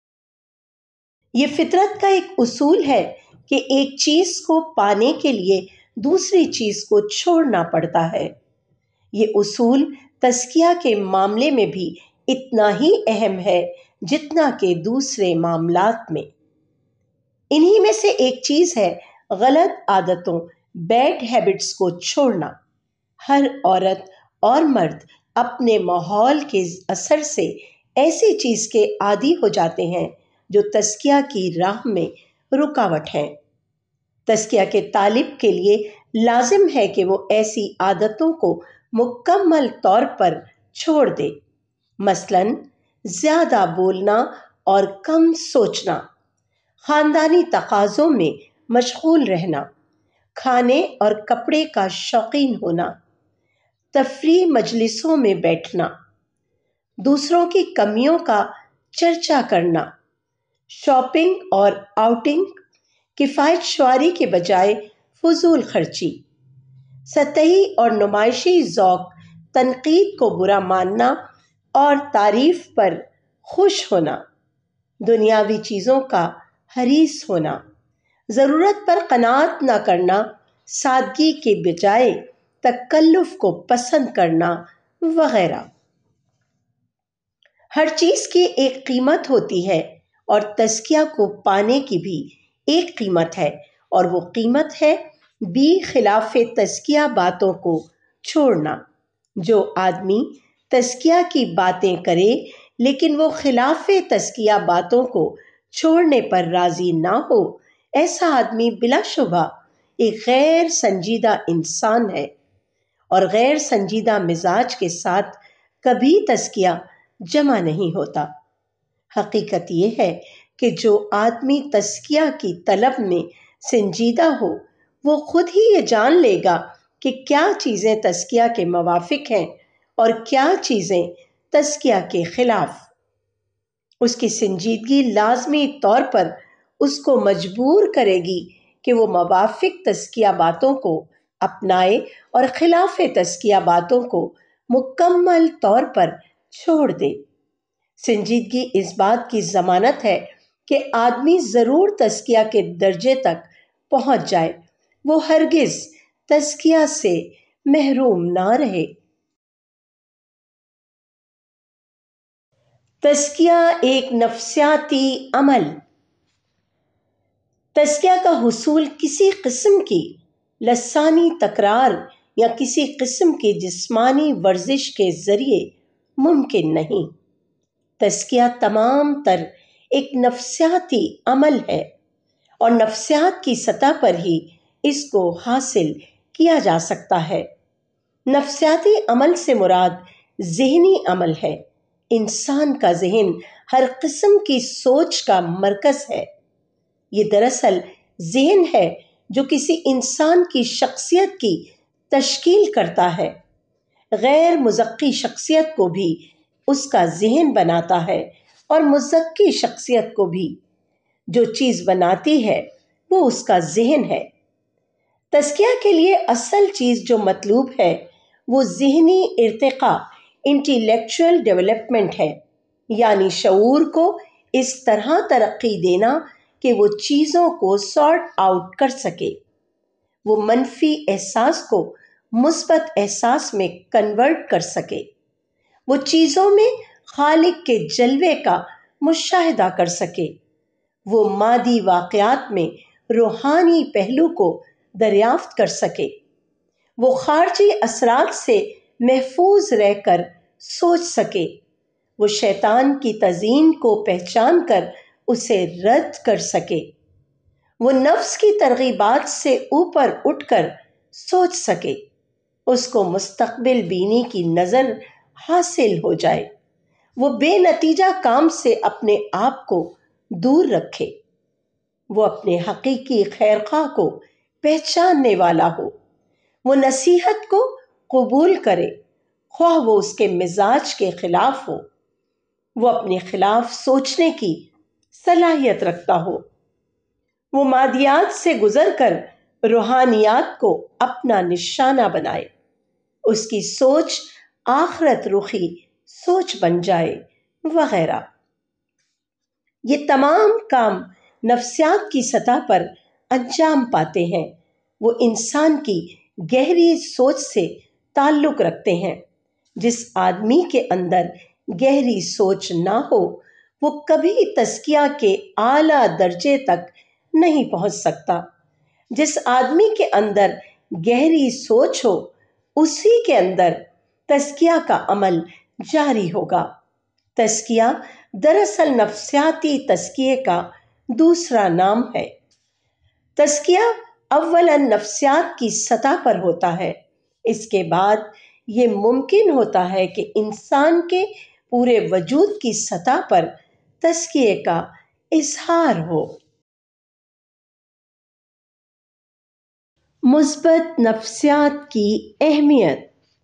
یہ فطرت کا ایک اصول ہے کہ ایک چیز کو پانے کے لیے دوسری چیز کو چھوڑنا پڑتا ہے۔ یہ اصول تزکیہ کے معاملے میں بھی اتنا ہی اہم ہے جتنا کہ دوسرے معاملات میں۔ انہی میں سے ایک چیز ہے غلط عادتوں، بیڈ ہیبٹس کو چھوڑنا۔ ہر عورت اور مرد اپنے ماحول کے اثر سے ایسی چیز کے عادی ہو جاتے ہیں جو تزکیہ کی راہ میں رکاوٹ ہیں۔ تزکیہ کے طالب کے لیے لازم ہے کہ وہ ایسی عادتوں کو مکمل طور پر چھوڑ دے، مثلاً زیادہ بولنا اور کم سوچنا، خاندانی تقاضوں میں مشغول رہنا، کھانے اور کپڑے کا شوقین ہونا، تفریح مجلسوں میں بیٹھنا، دوسروں کی کمیوں کا چرچا کرنا، شاپنگ اور آؤٹنگ، کفایت شعاری کے بجائے فضول خرچی، سطحی اور نمائشی ذوق، تنقید کو برا ماننا اور تعریف پر خوش ہونا، دنیاوی چیزوں کا حریص ہونا، ضرورت پر قناعت نہ کرنا، سادگی کے بجائے تکلف کو پسند کرنا وغیرہ۔ ہر چیز کی ایک قیمت ہوتی ہے اور تزکیہ کو پانے کی بھی ایک قیمت ہے، اور وہ قیمت ہے بھی خلاف تزکیہ باتوں کو چھوڑنا۔ جو آدمی تزکیہ کی باتیں کرے لیکن وہ خلاف تزکیہ باتوں کو چھوڑنے پر راضی نہ ہو، ایسا آدمی بلا شبہ ایک غیر سنجیدہ انسان ہے، اور غیر سنجیدہ مزاج کے ساتھ کبھی تزکیہ جمع نہیں ہوتا۔ حقیقت یہ ہے کہ جو آدمی تزکیہ کی طلب میں سنجیدہ ہو، وہ خود ہی یہ جان لے گا کہ کیا چیزیں تزکیہ کے موافق ہیں اور کیا چیزیں تزکیہ کے خلاف۔ اس کی سنجیدگی لازمی طور پر اس کو مجبور کرے گی کہ وہ موافق تزکیہ باتوں کو اپنائے اور خلاف تزکیہ باتوں کو مکمل طور پر چھوڑ دے۔ سنجیدگی اس بات کی ضمانت ہے کہ آدمی ضرور تزکیہ کے درجے تک پہنچ جائے، وہ ہرگز تزکیہ سے محروم نہ رہے۔ تزکیہ ایک نفسیاتی عمل۔ تزکیہ کا حصول کسی قسم کی لسانی تکرار یا کسی قسم کی جسمانی ورزش کے ذریعے ممکن نہیں۔ تزکیہ تمام تر ایک نفسیاتی عمل ہے، اور نفسیات کی سطح پر ہی اس کو حاصل کیا جا سکتا ہے۔ نفسیاتی عمل سے مراد ذہنی عمل ہے۔ انسان کا ذہن ہر قسم کی سوچ کا مرکز ہے۔ یہ دراصل ذہن ہے جو کسی انسان کی شخصیت کی تشکیل کرتا ہے۔ غیر مزکی شخصیت کو بھی اس کا ذہن بناتا ہے، اور مزکی شخصیت کو بھی جو چیز بناتی ہے وہ اس کا ذہن ہے۔ تزکیہ کے لیے اصل چیز جو مطلوب ہے وہ ذہنی ارتقاء، انٹیلیکچوئل ڈیولپمنٹ ہے، یعنی شعور کو اس طرح ترقی دینا کہ وہ چیزوں کو سارٹ آؤٹ کر سکے، وہ منفی احساس کو مثبت احساس میں کنورٹ کر سکے، وہ چیزوں میں خالق کے جلوے کا مشاہدہ کر سکے، وہ مادی واقعات میں روحانی پہلو کو دریافت کر سکے، وہ خارجی اثرات سے محفوظ رہ کر سوچ سکے، وہ شیطان کی تزیین کو پہچان کر اسے رد کر سکے، وہ نفس کی ترغیبات سے اوپر اٹھ کر سوچ سکے، اس کو مستقبل بینی کی نظر حاصل ہو جائے، وہ بے نتیجہ کام سے اپنے آپ کو دور رکھے، وہ اپنے حقیقی خیرخواہ کو پہچاننے والا ہو، وہ نصیحت کو قبول کرے خواہ وہ اس کے مزاج کے خلاف ہو، وہ اپنے خلاف سوچنے کی صلاحیت رکھتا ہو، وہ مادیات سے گزر کر روحانیات کو اپنا نشانہ بنائے، اس کی سوچ آخرت رخی سوچ بن جائے وغیرہ۔ یہ تمام کام نفسیات کی سطح پر انجام پاتے ہیں، وہ انسان کی گہری سوچ سے تعلق رکھتے ہیں۔ جس آدمی کے اندر گہری سوچ نہ ہو وہ کبھی تزکیہ کے اعلیٰ درجے تک نہیں پہنچ سکتا۔ جس آدمی کے اندر گہری سوچ ہو اسی کے اندر تزکیہ کا عمل جاری ہوگا۔ تزکیہ دراصل نفسیاتی تزکیے کا دوسرا نام ہے۔ تزکیہ اولاً نفسیات کی سطح پر ہوتا ہے، اس کے بعد یہ ممکن ہوتا ہے کہ انسان کے پورے وجود کی سطح پر تزکیے کا اظہار ہو۔ مثبت نفسیات کی اہمیت۔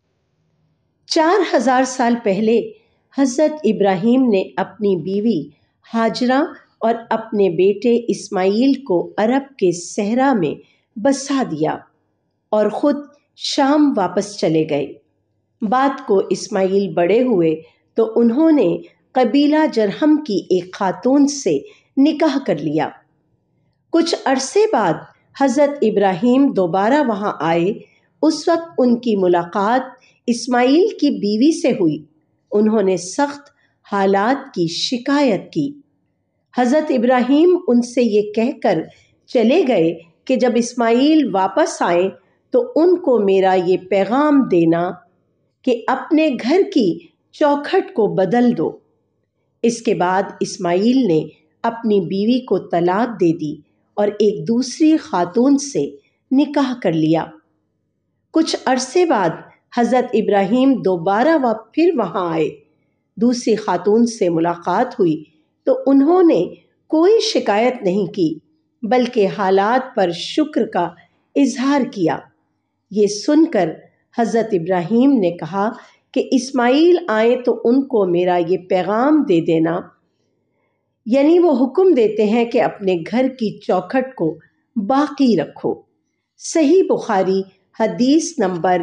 4000 سال پہلے حضرت ابراہیم نے اپنی بیوی ہاجرہ اور اپنے بیٹے اسماعیل کو عرب کے صحرا میں بسا دیا اور خود شام واپس چلے گئے۔ بات کو اسماعیل بڑے ہوئے تو انہوں نے قبیلہ جرہم کی ایک خاتون سے نکاح کر لیا۔ کچھ عرصے بعد حضرت ابراہیم دوبارہ وہاں آئے۔ اس وقت ان کی ملاقات اسماعیل کی بیوی سے ہوئی۔ انہوں نے سخت حالات کی شکایت کی۔ حضرت ابراہیم ان سے یہ کہہ کر چلے گئے کہ جب اسماعیل واپس آئیں تو ان کو میرا یہ پیغام دینا کہ اپنے گھر کی چوکھٹ کو بدل دو۔ اس کے بعد اسماعیل نے اپنی بیوی کو طلاق دے دی اور ایک دوسری خاتون سے نکاح کر لیا۔ کچھ عرصے بعد حضرت ابراہیم دوبارہ پھر وہاں آئے۔ دوسری خاتون سے ملاقات ہوئی تو انہوں نے کوئی شکایت نہیں کی بلکہ حالات پر شکر کا اظہار کیا۔ یہ سن کر حضرت ابراہیم نے کہا کہ اسماعیل آئیں تو ان کو میرا یہ پیغام دے دینا، یعنی وہ حکم دیتے ہیں کہ اپنے گھر کی چوکھٹ کو باقی رکھو۔ صحیح بخاری حدیث نمبر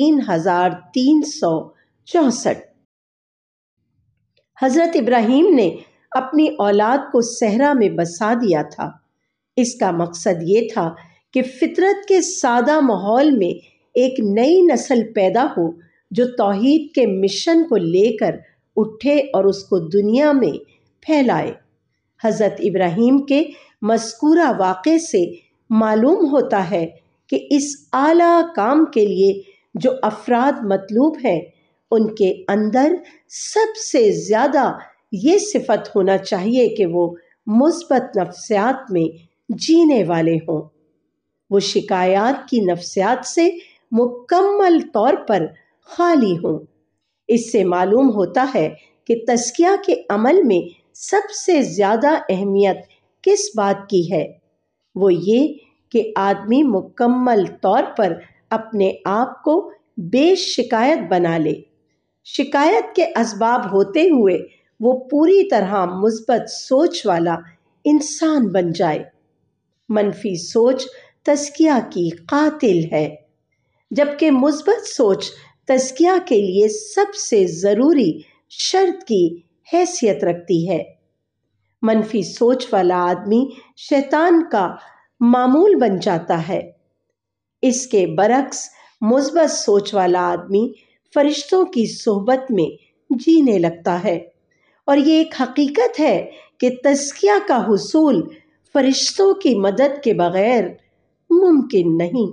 3364۔ حضرت ابراہیم نے اپنی اولاد کو صحرا میں بسا دیا تھا۔ اس کا مقصد یہ تھا کہ فطرت کے سادہ ماحول میں ایک نئی نسل پیدا ہو جو توحید کے مشن کو لے کر اٹھے اور اس کو دنیا میں پھیلائے۔ حضرت ابراہیم کے مذکورہ واقعے سے معلوم ہوتا ہے کہ اس اعلیٰ کام کے لیے جو افراد مطلوب ہیں ان کے اندر سب سے زیادہ یہ صفت ہونا چاہیے کہ وہ مثبت نفسیات میں جینے والے ہوں۔ وہ شکایات کی نفسیات سے مکمل طور پر خالی ہوں۔ اس سے معلوم ہوتا ہے کہ تزکیہ کے عمل میں سب سے زیادہ اہمیت کس بات کی ہے؟ وہ یہ کہ آدمی مکمل طور پر اپنے آپ کو بے شکایت بنا لے۔ شکایت کے اسباب ہوتے ہوئے وہ پوری طرح مثبت سوچ والا انسان بن جائے۔ منفی سوچ تزکیہ کی قاتل ہے، جبکہ مثبت سوچ تزکیہ کے لیے سب سے ضروری شرط کی حیثیت رکھتی ہے۔ منفی سوچ والا آدمی شیطان کا معمول بن جاتا ہے۔ اس کے برعکس مثبت سوچ والا آدمی فرشتوں کی صحبت میں جینے لگتا ہے، اور یہ ایک حقیقت ہے کہ تزکیہ کا حصول فرشتوں کی مدد کے بغیر ممکن نہیں۔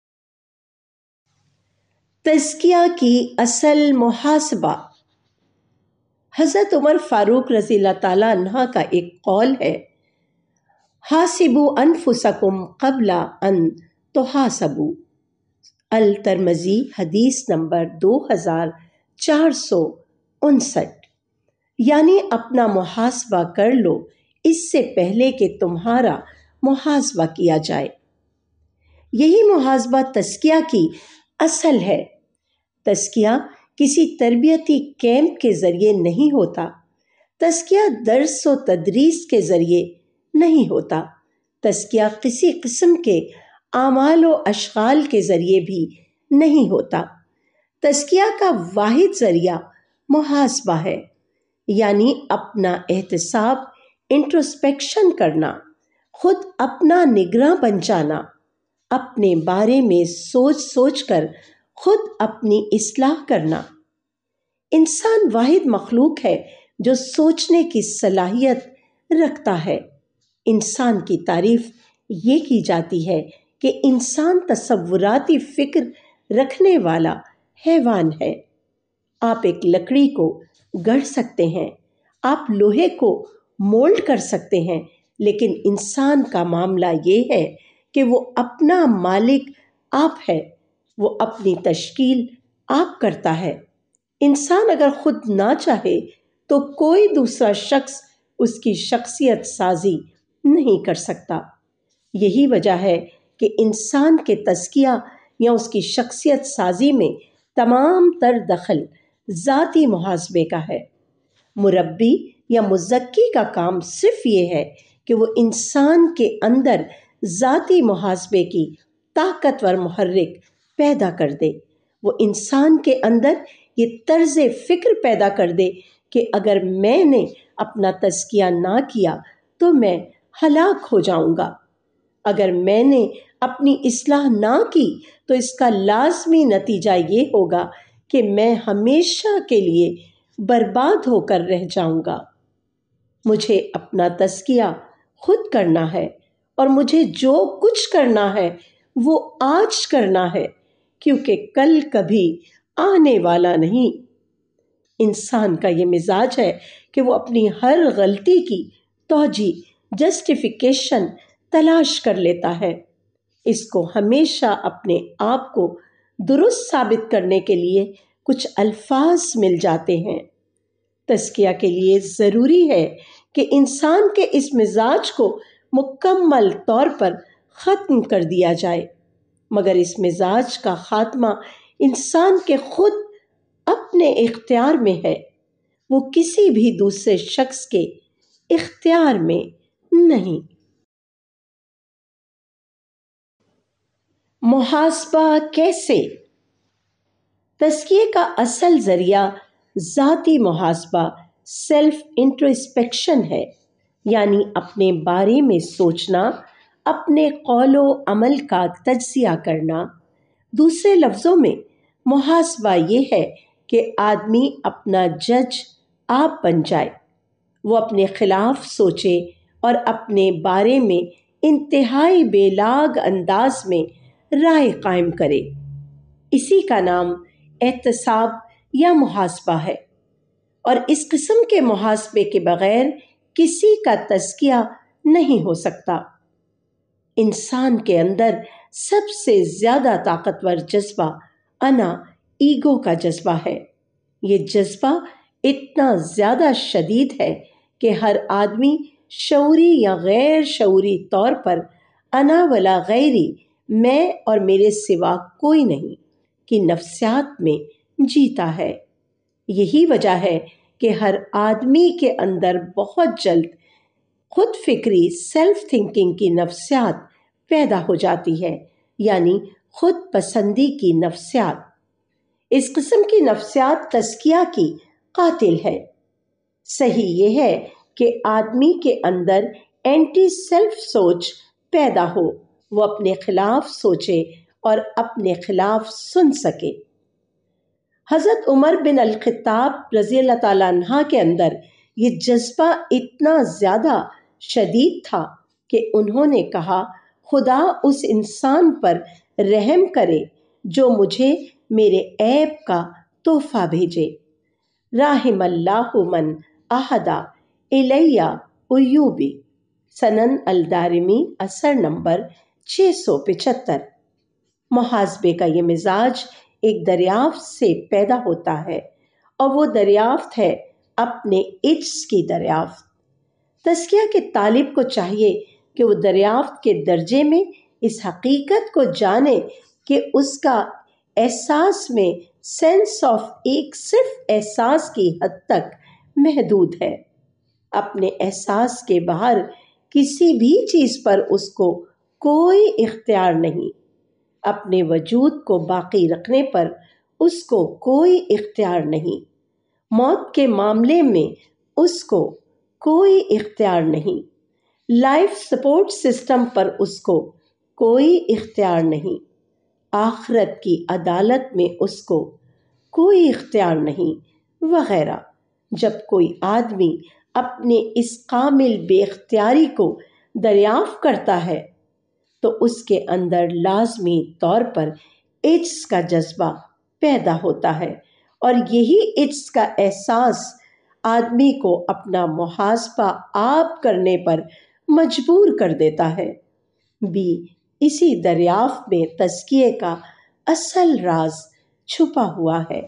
تزکیہ کی اصل محاسبہ۔ حضرت عمر فاروق رضی اللہ تعالیٰ عنہ کا ایک قول ہے، حاسبوا انفسکم قبل ان تحاسبوا۔ الترمذی حدیث نمبر 2459، یعنی اپنا محاسبہ کر لو اس سے پہلے کہ تمہارا محاسبہ کیا جائے۔ یہی محاسبہ تزکیہ کی اصل ہے۔ تزکیہ کسی تربیتی کیمپ کے ذریعے نہیں ہوتا۔ تزکیہ درس و تدریس کے ذریعے نہیں ہوتا۔ تزکیہ کسی قسم کے اعمال و اشغال کے ذریعے بھی نہیں ہوتا۔ تزکیہ کا واحد ذریعہ محاسبہ ہے، یعنی اپنا احتساب، انٹروسپیکشن کرنا، خود اپنا نگراں بن جانا، اپنے بارے میں سوچ سوچ کر خود اپنی اصلاح کرنا۔ انسان واحد مخلوق ہے جو سوچنے کی صلاحیت رکھتا ہے۔ انسان کی تعریف یہ کی جاتی ہے کہ انسان تصوراتی فکر رکھنے والا حیوان ہے۔ آپ ایک لکڑی کو گڑھ سکتے ہیں، آپ لوہے کو مولڈ کر سکتے ہیں، لیکن انسان کا معاملہ یہ ہے کہ وہ اپنا مالک آپ ہے، وہ اپنی تشکیل آپ کرتا ہے۔ انسان اگر خود نہ چاہے تو کوئی دوسرا شخص اس کی شخصیت سازی نہیں کر سکتا۔ یہی وجہ ہے کہ انسان کے تزکیہ یا اس کی شخصیت سازی میں تمام تر دخل ذاتی محاسبے کا ہے۔ مربی یا مزکی کا کام صرف یہ ہے کہ وہ انسان کے اندر ذاتی محاسبے کی طاقتور محرک پیدا کر دے۔ وہ انسان کے اندر یہ طرز فکر پیدا کر دے کہ اگر میں نے اپنا تزکیہ نہ کیا تو میں ہلاک ہو جاؤں گا، اگر میں نے اپنی اصلاح نہ کی تو اس کا لازمی نتیجہ یہ ہوگا کہ میں ہمیشہ کے لیے برباد ہو کر رہ جاؤں گا۔ مجھے اپنا تزکیہ خود کرنا ہے، اور مجھے جو کچھ کرنا ہے وہ آج کرنا ہے، کیونکہ کل کبھی آنے والا نہیں۔ انسان کا یہ مزاج ہے کہ وہ اپنی ہر غلطی کی توجیہ، جسٹیفیکیشن تلاش کر لیتا ہے۔ اس کو ہمیشہ اپنے آپ کو درست ثابت کرنے کے لیے کچھ الفاظ مل جاتے ہیں۔ تزکیہ کے لیے ضروری ہے کہ انسان کے اس مزاج کو مکمل طور پر ختم کر دیا جائے، مگر اس مزاج کا خاتمہ انسان کے خود اپنے اختیار میں ہے، وہ کسی بھی دوسرے شخص کے اختیار میں نہیں۔ محاسبہ کیسے؟ تزکیے کا اصل ذریعہ ذاتی محاسبہ، سیلف انٹروسپیکشن ہے، یعنی اپنے بارے میں سوچنا، اپنے قول و عمل کا تجزیہ کرنا۔ دوسرے لفظوں میں محاسبہ یہ ہے کہ آدمی اپنا جج آپ بن جائے، وہ اپنے خلاف سوچے اور اپنے بارے میں انتہائی بے لاگ انداز میں رائے قائم کرے۔ اسی کا نام احتساب یا محاسبہ ہے، اور اس قسم کے محاسبے کے بغیر کسی کا تزکیہ نہیں ہو سکتا۔ انسان کے اندر سب سے زیادہ طاقتور جذبہ انا، ایگو کا جذبہ ہے۔ یہ جذبہ اتنا زیادہ شدید ہے کہ ہر آدمی شعوری یا غیر شعوری طور پر انا ولا غیری، میں اور میرے سوا کوئی نہیں، کی نفسیات میں جیتا ہے۔ یہی وجہ ہے کہ ہر آدمی کے اندر بہت جلد خود فکری، سیلف تھنکنگ کی نفسیات پیدا ہو جاتی ہے، یعنی خود پسندی کی نفسیات۔ اس قسم کی نفسیات تزکیہ کی قاتل ہے۔ صحیح یہ ہے کہ آدمی کے اندر اینٹی سیلف سوچ پیدا ہو، وہ اپنے خلاف سوچے اور اپنے خلاف سن سکے۔ حضرت عمر بن الخطاب رضی اللہ تعالیٰ عنہ کے اندر یہ جذبہ اتنا زیادہ شدید تھا کہ انہوں نے کہا، خدا اس انسان پر رحم کرے جو مجھے میرے عیب کا تحفہ بھیجے۔ رحم اللہ من اہدی الی عیوبی، سنن الدارمی، اثر نمبر 675۔ محاسبے کا یہ مزاج ایک دریافت سے پیدا ہوتا ہے، اور وہ دریافت ہے اپنے عجز کی دریافت۔ تزکیہ کے طالب کو چاہیے کہ وہ دریافت کے درجے میں اس حقیقت کو جانے کہ اس کا احساس میں سینس آف ایک صرف احساس کی حد تک محدود ہے۔ اپنے احساس کے باہر کسی بھی چیز پر اس کو کوئی اختیار نہیں، اپنے وجود کو باقی رکھنے پر اس کو کوئی اختیار نہیں، موت کے معاملے میں اس کو کوئی اختیار نہیں، لائف سپورٹ سسٹم پر اس کو کوئی اختیار نہیں، آخرت کی عدالت میں اس کو کوئی اختیار نہیں، وغیرہ۔ جب کوئی آدمی اپنے اس کامل بے اختیاری کو دریافت کرتا ہے تو اس کے اندر لازمی طور پر عجز کا جذبہ پیدا ہوتا ہے، اور یہی عجز کا احساس آدمی کو اپنا محاسبہ آپ کرنے پر مجبور کر دیتا ہے۔ بھی اسی دریافت میں تزکیے کا اصل راز چھپا ہوا ہے۔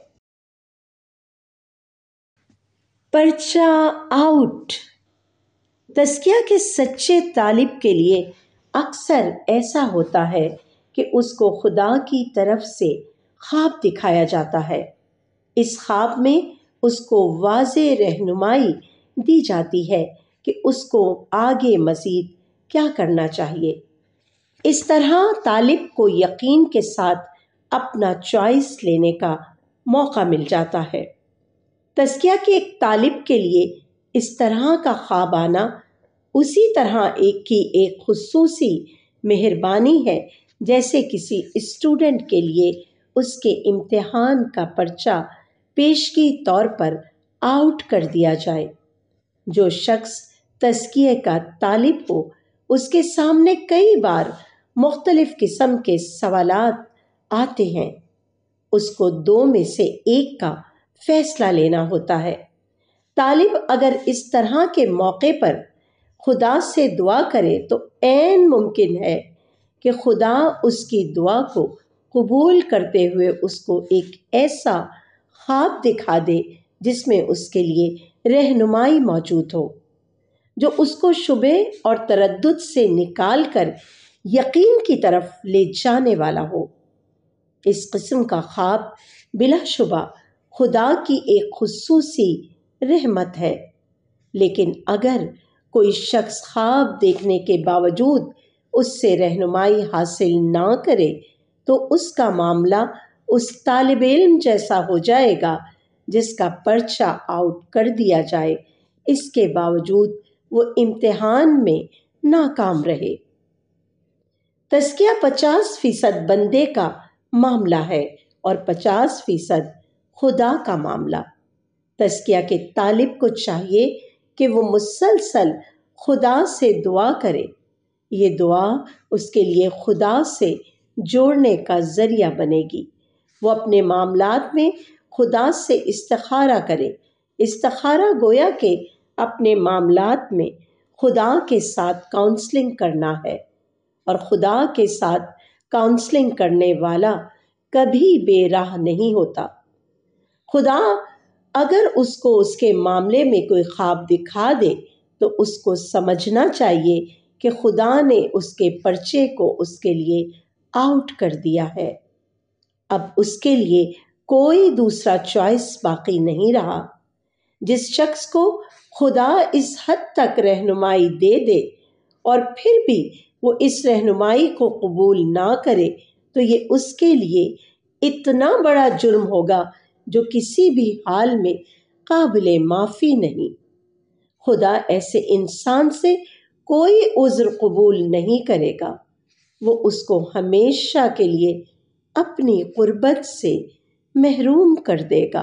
پرچہ آؤٹ۔ تزکیہ کے سچے طالب کے لیے اکثر ایسا ہوتا ہے کہ اس کو خدا کی طرف سے خواب دکھایا جاتا ہے۔ اس خواب میں اس کو واضح رہنمائی دی جاتی ہے کہ اس کو آگے مزید کیا کرنا چاہیے۔ اس طرح طالب کو یقین کے ساتھ اپنا چوائس لینے کا موقع مل جاتا ہے۔ تزکیہ کے ایک طالب کے لیے اس طرح کا خواب آنا اسی طرح ایک خصوصی مہربانی ہے جیسے کسی اسٹوڈنٹ کے لیے اس کے امتحان کا پرچہ پیشگی طور پر آؤٹ کر دیا جائے۔ جو شخص تزکیے کا طالب ہو اس کے سامنے کئی بار مختلف قسم کے سوالات آتے ہیں، اس کو دو میں سے ایک کا فیصلہ لینا ہوتا ہے۔ طالب اگر اس طرح کے موقع پر خدا سے دعا کرے تو عین ممکن ہے کہ خدا اس کی دعا کو قبول کرتے ہوئے اس کو ایک ایسا خواب دکھا دے جس میں اس کے لیے رہنمائی موجود ہو، جو اس کو شبہ اور تردد سے نکال کر یقین کی طرف لے جانے والا ہو۔ اس قسم کا خواب بلا شبہ خدا کی ایک خصوصی رحمت ہے، لیکن اگر کوئی شخص خواب دیکھنے کے باوجود اس سے رہنمائی حاصل نہ کرے تو اس کا معاملہ اس طالب علم جیسا ہو جائے گا جس کا پرچہ آؤٹ کر دیا جائے، اس کے باوجود وہ امتحان میں ناکام رہے۔ تزکیہ 50% بندے کا معاملہ ہے اور 50% خدا کا معاملہ۔ تزکیہ کے طالب کو چاہیے کہ وہ مسلسل خدا سے دعا کرے۔ یہ دعا اس کے لیے خدا سے جوڑنے کا ذریعہ بنے گی۔ وہ اپنے معاملات میں خدا سے استخارہ کرے۔ استخارہ گویا کہ اپنے معاملات میں خدا کے ساتھ کاؤنسلنگ کرنا ہے، اور خدا کے ساتھ کاؤنسلنگ کرنے والا کبھی بے راہ نہیں ہوتا۔ خدا اگر اس کو اس کے معاملے میں کوئی خواب دکھا دے تو اس کو سمجھنا چاہیے کہ خدا نے اس کے پرچے کو اس کے لیے آؤٹ کر دیا ہے۔ اب اس کے لیے کوئی دوسرا چوائس باقی نہیں رہا۔ جس شخص کو خدا اس حد تک رہنمائی دے دے اور پھر بھی وہ اس رہنمائی کو قبول نہ کرے تو یہ اس کے لیے اتنا بڑا جرم ہوگا جو کسی بھی حال میں قابل معافی نہیں۔ خدا ایسے انسان سے کوئی عذر قبول نہیں کرے گا، وہ اس کو ہمیشہ کے لیے اپنی قربت سے محروم کر دے گا۔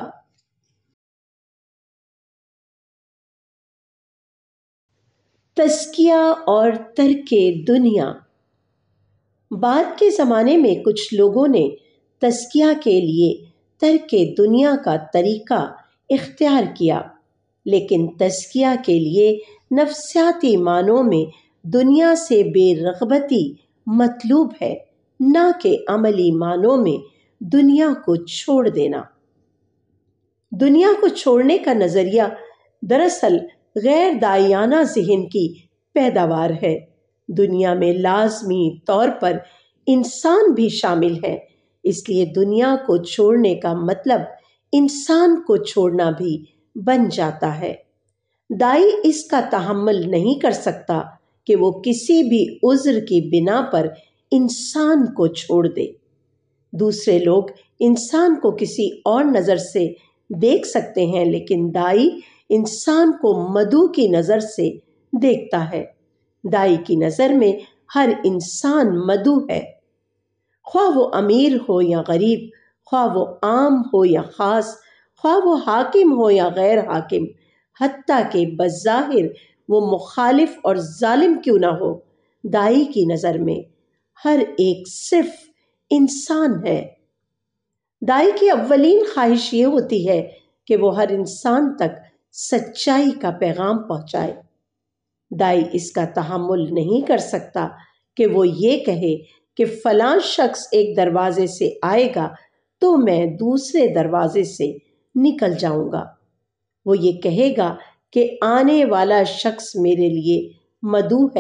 تزکیہ اور ترک دنیا۔ بعد کے زمانے میں کچھ لوگوں نے تزکیہ کے لیے ترک دنیا کا طریقہ اختیار کیا، لیکن تزکیہ کے لیے نفسیاتی معنوں میں دنیا سے بے رغبتی مطلوب ہے، نہ کہ عملی معنوں میں دنیا کو چھوڑ دینا۔ دنیا کو چھوڑنے کا نظریہ دراصل غیر داعیانہ ذہن کی پیداوار ہے۔ دنیا میں لازمی طور پر انسان بھی شامل ہے، اس لیے دنیا کو چھوڑنے کا مطلب انسان کو چھوڑنا بھی بن جاتا ہے۔ داعی اس کا تحمل نہیں کر سکتا کہ وہ کسی بھی عذر کی بنا پر انسان کو چھوڑ دے۔ دوسرے لوگ انسان کو کسی اور نظر سے دیکھ سکتے ہیں، لیکن داعی انسان کو مدعو کی نظر سے دیکھتا ہے۔ داعی کی نظر میں ہر انسان مدعو ہے، خواہ وہ امیر ہو یا غریب، خواہ وہ عام ہو یا خاص، خواہ وہ حاکم ہو یا غیر حاکم، حتیٰ کہ بظاہر وہ مخالف اور ظالم کیوں نہ ہو۔ داعی کی نظر میں ہر ایک صرف انسان ہے۔ داعی کی اولین خواہش یہ ہوتی ہے کہ وہ ہر انسان تک سچائی کا پیغام پہنچائے۔ داعی اس کا تحمل نہیں کر سکتا کہ وہ یہ کہے کہ فلاں شخص ایک دروازے سے آئے گا تو میں دوسرے دروازے سے نکل جاؤں گا۔ وہ یہ کہے گا کہ آنے والا شخص میرے لیے مدعو ہے،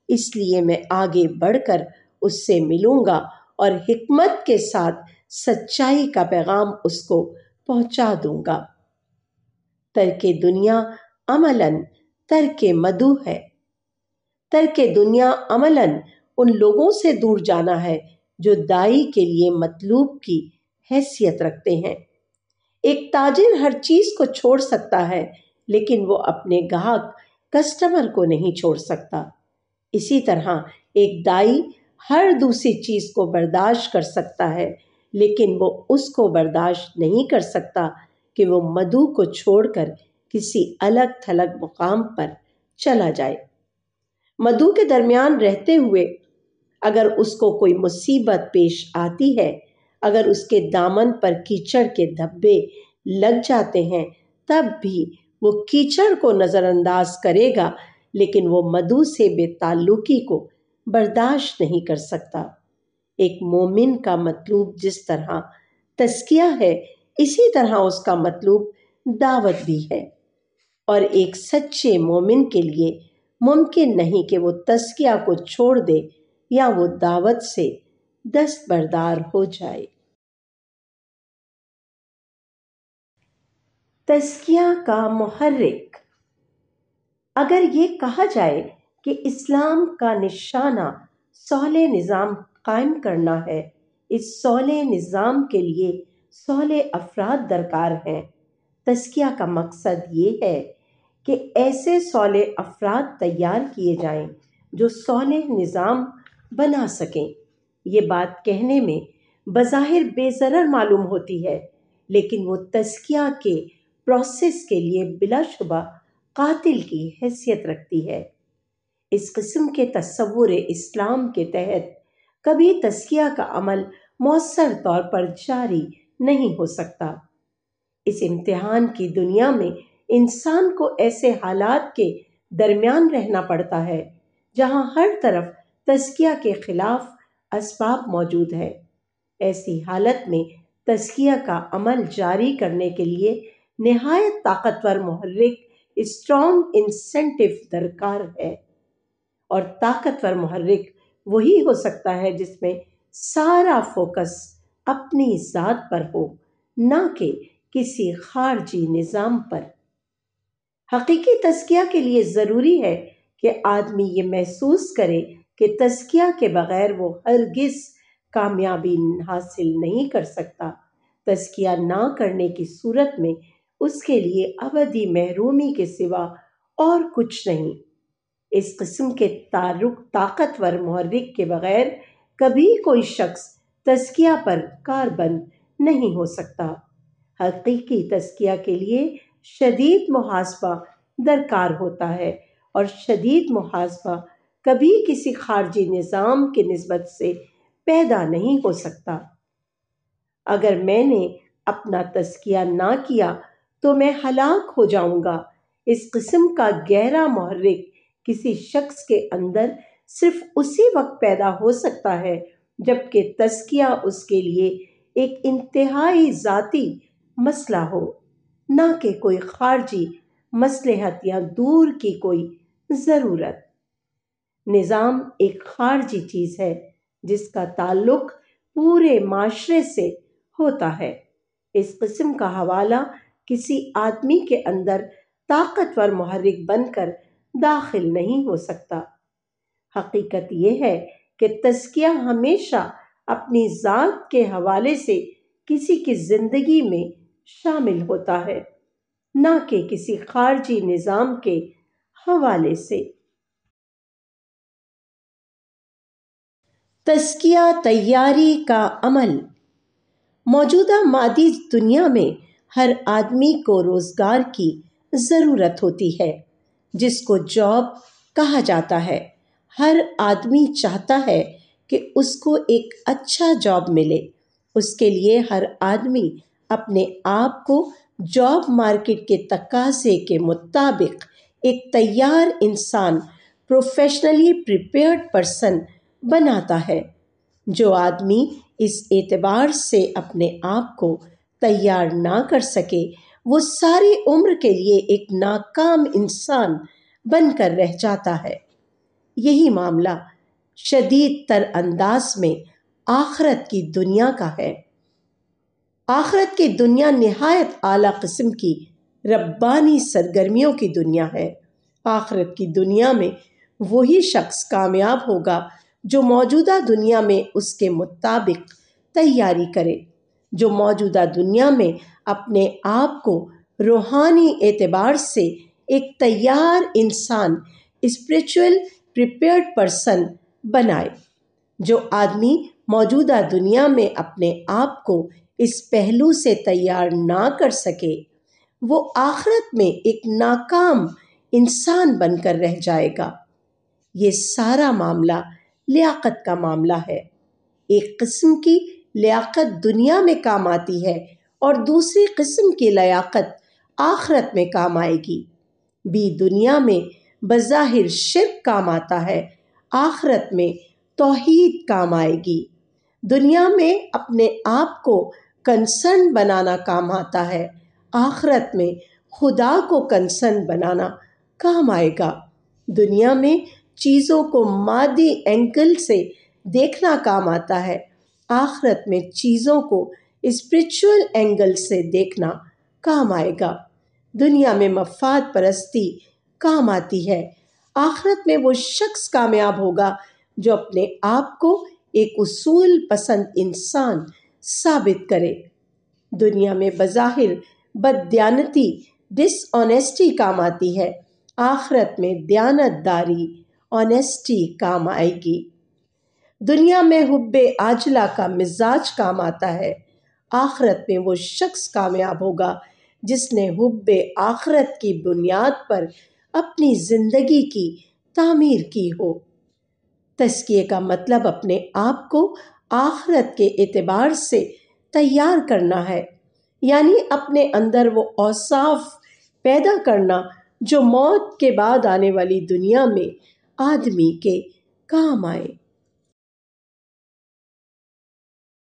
اس لیے میں آگے بڑھ کر اس سے ملوں گا اور حکمت کے ساتھ سچائی کا پیغام اس کو پہنچا دوں گا۔ ترک دنیا عملاً ترک مدعو ہے۔ ترک دنیا عملاً ان لوگوں سے دور جانا ہے جو دائی کے لیے مطلوب کی حیثیت رکھتے ہیں۔ ایک تاجر ہر چیز کو چھوڑ سکتا ہے لیکن وہ اپنے گاہک کسٹمر کو نہیں چھوڑ سکتا۔ اسی طرح ایک دائی ہر دوسری چیز کو برداشت کر سکتا ہے لیکن وہ اس کو برداشت نہیں کر سکتا کہ وہ مدعو کو چھوڑ کر کسی الگ تھلگ مقام پر چلا جائے۔ مدعو کے درمیان رہتے ہوئے اگر اس کو کوئی مصیبت پیش آتی ہے، اگر اس کے دامن پر کیچڑ کے دھبے لگ جاتے ہیں، تب بھی وہ کیچڑ کو نظر انداز کرے گا لیکن وہ مدعو سے بے تعلقی کو برداشت نہیں کر سکتا۔ ایک مومن کا مطلوب جس طرح تزکیہ ہے اسی طرح اس کا مطلوب دعوت بھی ہے، اور ایک سچے مومن کے لیے ممکن نہیں کہ وہ تزکیہ کو چھوڑ دے یا وہ دعوت سے دستبردار ہو جائے۔ تزکیہ کا محرک۔ اگر یہ کہا جائے کہ اسلام کا نشانہ صالح نظام قائم کرنا ہے، اس صالح نظام کے لیے صالح افراد درکار ہیں۔ تزکیہ کا مقصد یہ ہے کہ ایسے صالح افراد تیار کیے جائیں جو صالح نظام بنا سکیں۔ یہ بات کہنے میں بظاہر بے ضرر معلوم ہوتی ہے لیکن وہ تزکیہ کے پروسیس کے لیے بلا شبہ قاتل کی حیثیت رکھتی ہے۔ اس قسم کے تصور اسلام کے تحت کبھی تزکیہ کا عمل مؤثر طور پر جاری نہیں ہو سکتا۔ اس امتحان کی دنیا میں انسان کو ایسے حالات کے درمیان رہنا پڑتا ہے جہاں ہر طرف تزکیہ کے خلاف اسباب موجود ہیں۔ ایسی حالت میں تزکیہ کا عمل جاری کرنے کے لیے نہایت طاقتور محرک اسٹرانگ انسینٹیو درکار ہے، اور طاقتور محرک وہی ہو سکتا ہے جس میں سارا فوکس اپنی ذات پر ہو، نہ کہ کسی خارجی نظام پر۔ حقیقی تزکیہ کے لیے ضروری ہے کہ آدمی یہ محسوس کرے کہ تزکیہ کے بغیر وہ ہرگز کامیابی حاصل نہیں کر سکتا۔ تزکیہ نہ کرنے کی صورت میں اس کے لیے ابدی محرومی کے سوا اور کچھ نہیں۔ اس قسم کے طاقتور محرک کے بغیر کبھی کوئی شخص تزکیہ پر کاربند نہیں ہو سکتا۔ حقیقی تزکیہ کے لیے شدید محاسبہ درکار ہوتا ہے، اور شدید محاسبہ کبھی کسی خارجی نظام کی نسبت سے پیدا نہیں ہو سکتا۔ اگر میں نے اپنا تزکیہ نہ کیا تو میں ہلاک ہو جاؤں گا۔ اس قسم کا گہرا محرک کسی شخص کے اندر صرف اسی وقت پیدا ہو سکتا ہے جبکہ تزکیہ اس کے لیے ایک انتہائی ذاتی مسئلہ ہو، نہ کہ کوئی خارجی مصلحت یا دور کی کوئی ضرورت۔ نظام ایک خارجی چیز ہے جس کا تعلق پورے معاشرے سے ہوتا ہے۔ اس قسم کا حوالہ کسی آدمی کے اندر طاقتور محرک بن کر داخل نہیں ہو سکتا۔ حقیقت یہ ہے کہ تزکیہ ہمیشہ اپنی ذات کے حوالے سے کسی کی زندگی میں شامل ہوتا ہے، نہ کہ کسی خارجی نظام کے حوالے سے۔ تزکیہ تیاری کا عمل۔ موجودہ مادی دنیا میں ہر آدمی کو روزگار کی ضرورت ہوتی ہے جس کو جاب کہا جاتا ہے۔ ہر آدمی چاہتا ہے کہ اس کو ایک اچھا جاب ملے۔ اس کے لیے ہر آدمی اپنے آپ کو جاب مارکیٹ کے تقاضے کے مطابق ایک تیار انسان، پروفیشنلی پریپیئرڈ پرسن بناتا ہے۔ جو آدمی اس اعتبار سے اپنے آپ کو تیار نہ کر سکے وہ ساری عمر کے لیے ایک ناکام انسان بن کر رہ جاتا ہے۔ یہی معاملہ شدید تر انداز میں آخرت کی دنیا کا ہے۔ آخرت کی دنیا نہایت اعلیٰ قسم کی ربانی سرگرمیوں کی دنیا ہے۔ آخرت کی دنیا میں وہی شخص کامیاب ہوگا جو موجودہ دنیا میں اس کے مطابق تیاری کرے، جو موجودہ دنیا میں اپنے آپ کو روحانی اعتبار سے ایک تیار انسان، اسپریچول پریپیئرڈ پرسن بنائے۔ جو آدمی موجودہ دنیا میں اپنے آپ کو اس پہلو سے تیار نہ کر سکے، وہ آخرت میں ایک ناکام انسان بن کر رہ جائے گا۔ یہ سارا معاملہ لیاقت کا معاملہ ہے۔ ایک قسم کی لیاقت دنیا میں کام آتی ہے اور دوسری قسم کی لیاقت آخرت میں کام آئے گی۔ بھی دنیا میں بظاہر شرک کام آتا ہے، آخرت میں توحید کام آئے گی۔ دنیا میں اپنے آپ کو کنسرن بنانا کام آتا ہے، آخرت میں خدا کو کنسرن بنانا کام آئے گا۔ دنیا میں چیزوں کو مادی اینگل سے دیکھنا کام آتا ہے، آخرت میں چیزوں کو اسپریچول اینگل سے دیکھنا کام آئے گا۔ دنیا میں مفاد پرستی کام آتی ہے، آخرت میں وہ شخص کامیاب ہوگا جو اپنے آپ کو ایک اصول پسند انسان ثابت کرے۔ دنیا میں بظاہر بددیانتی، ڈس آنیسٹی کام آتی ہے، آخرت میں دیانت داری، آنیسٹی کام آئے گی۔ دنیا میں حب عاجلہ کا مزاج کام آتا ہے، آخرت میں وہ شخص کامیاب ہوگا جس نے حب آخرت کی بنیاد پر اپنی زندگی کی تعمیر کی ہو۔ تزکیے کا مطلب اپنے آپ کو آخرت کے اعتبار سے تیار کرنا ہے، یعنی اپنے اندر وہ اوصاف پیدا کرنا جو موت کے بعد آنے والی دنیا میں آدمی کے کام آئے۔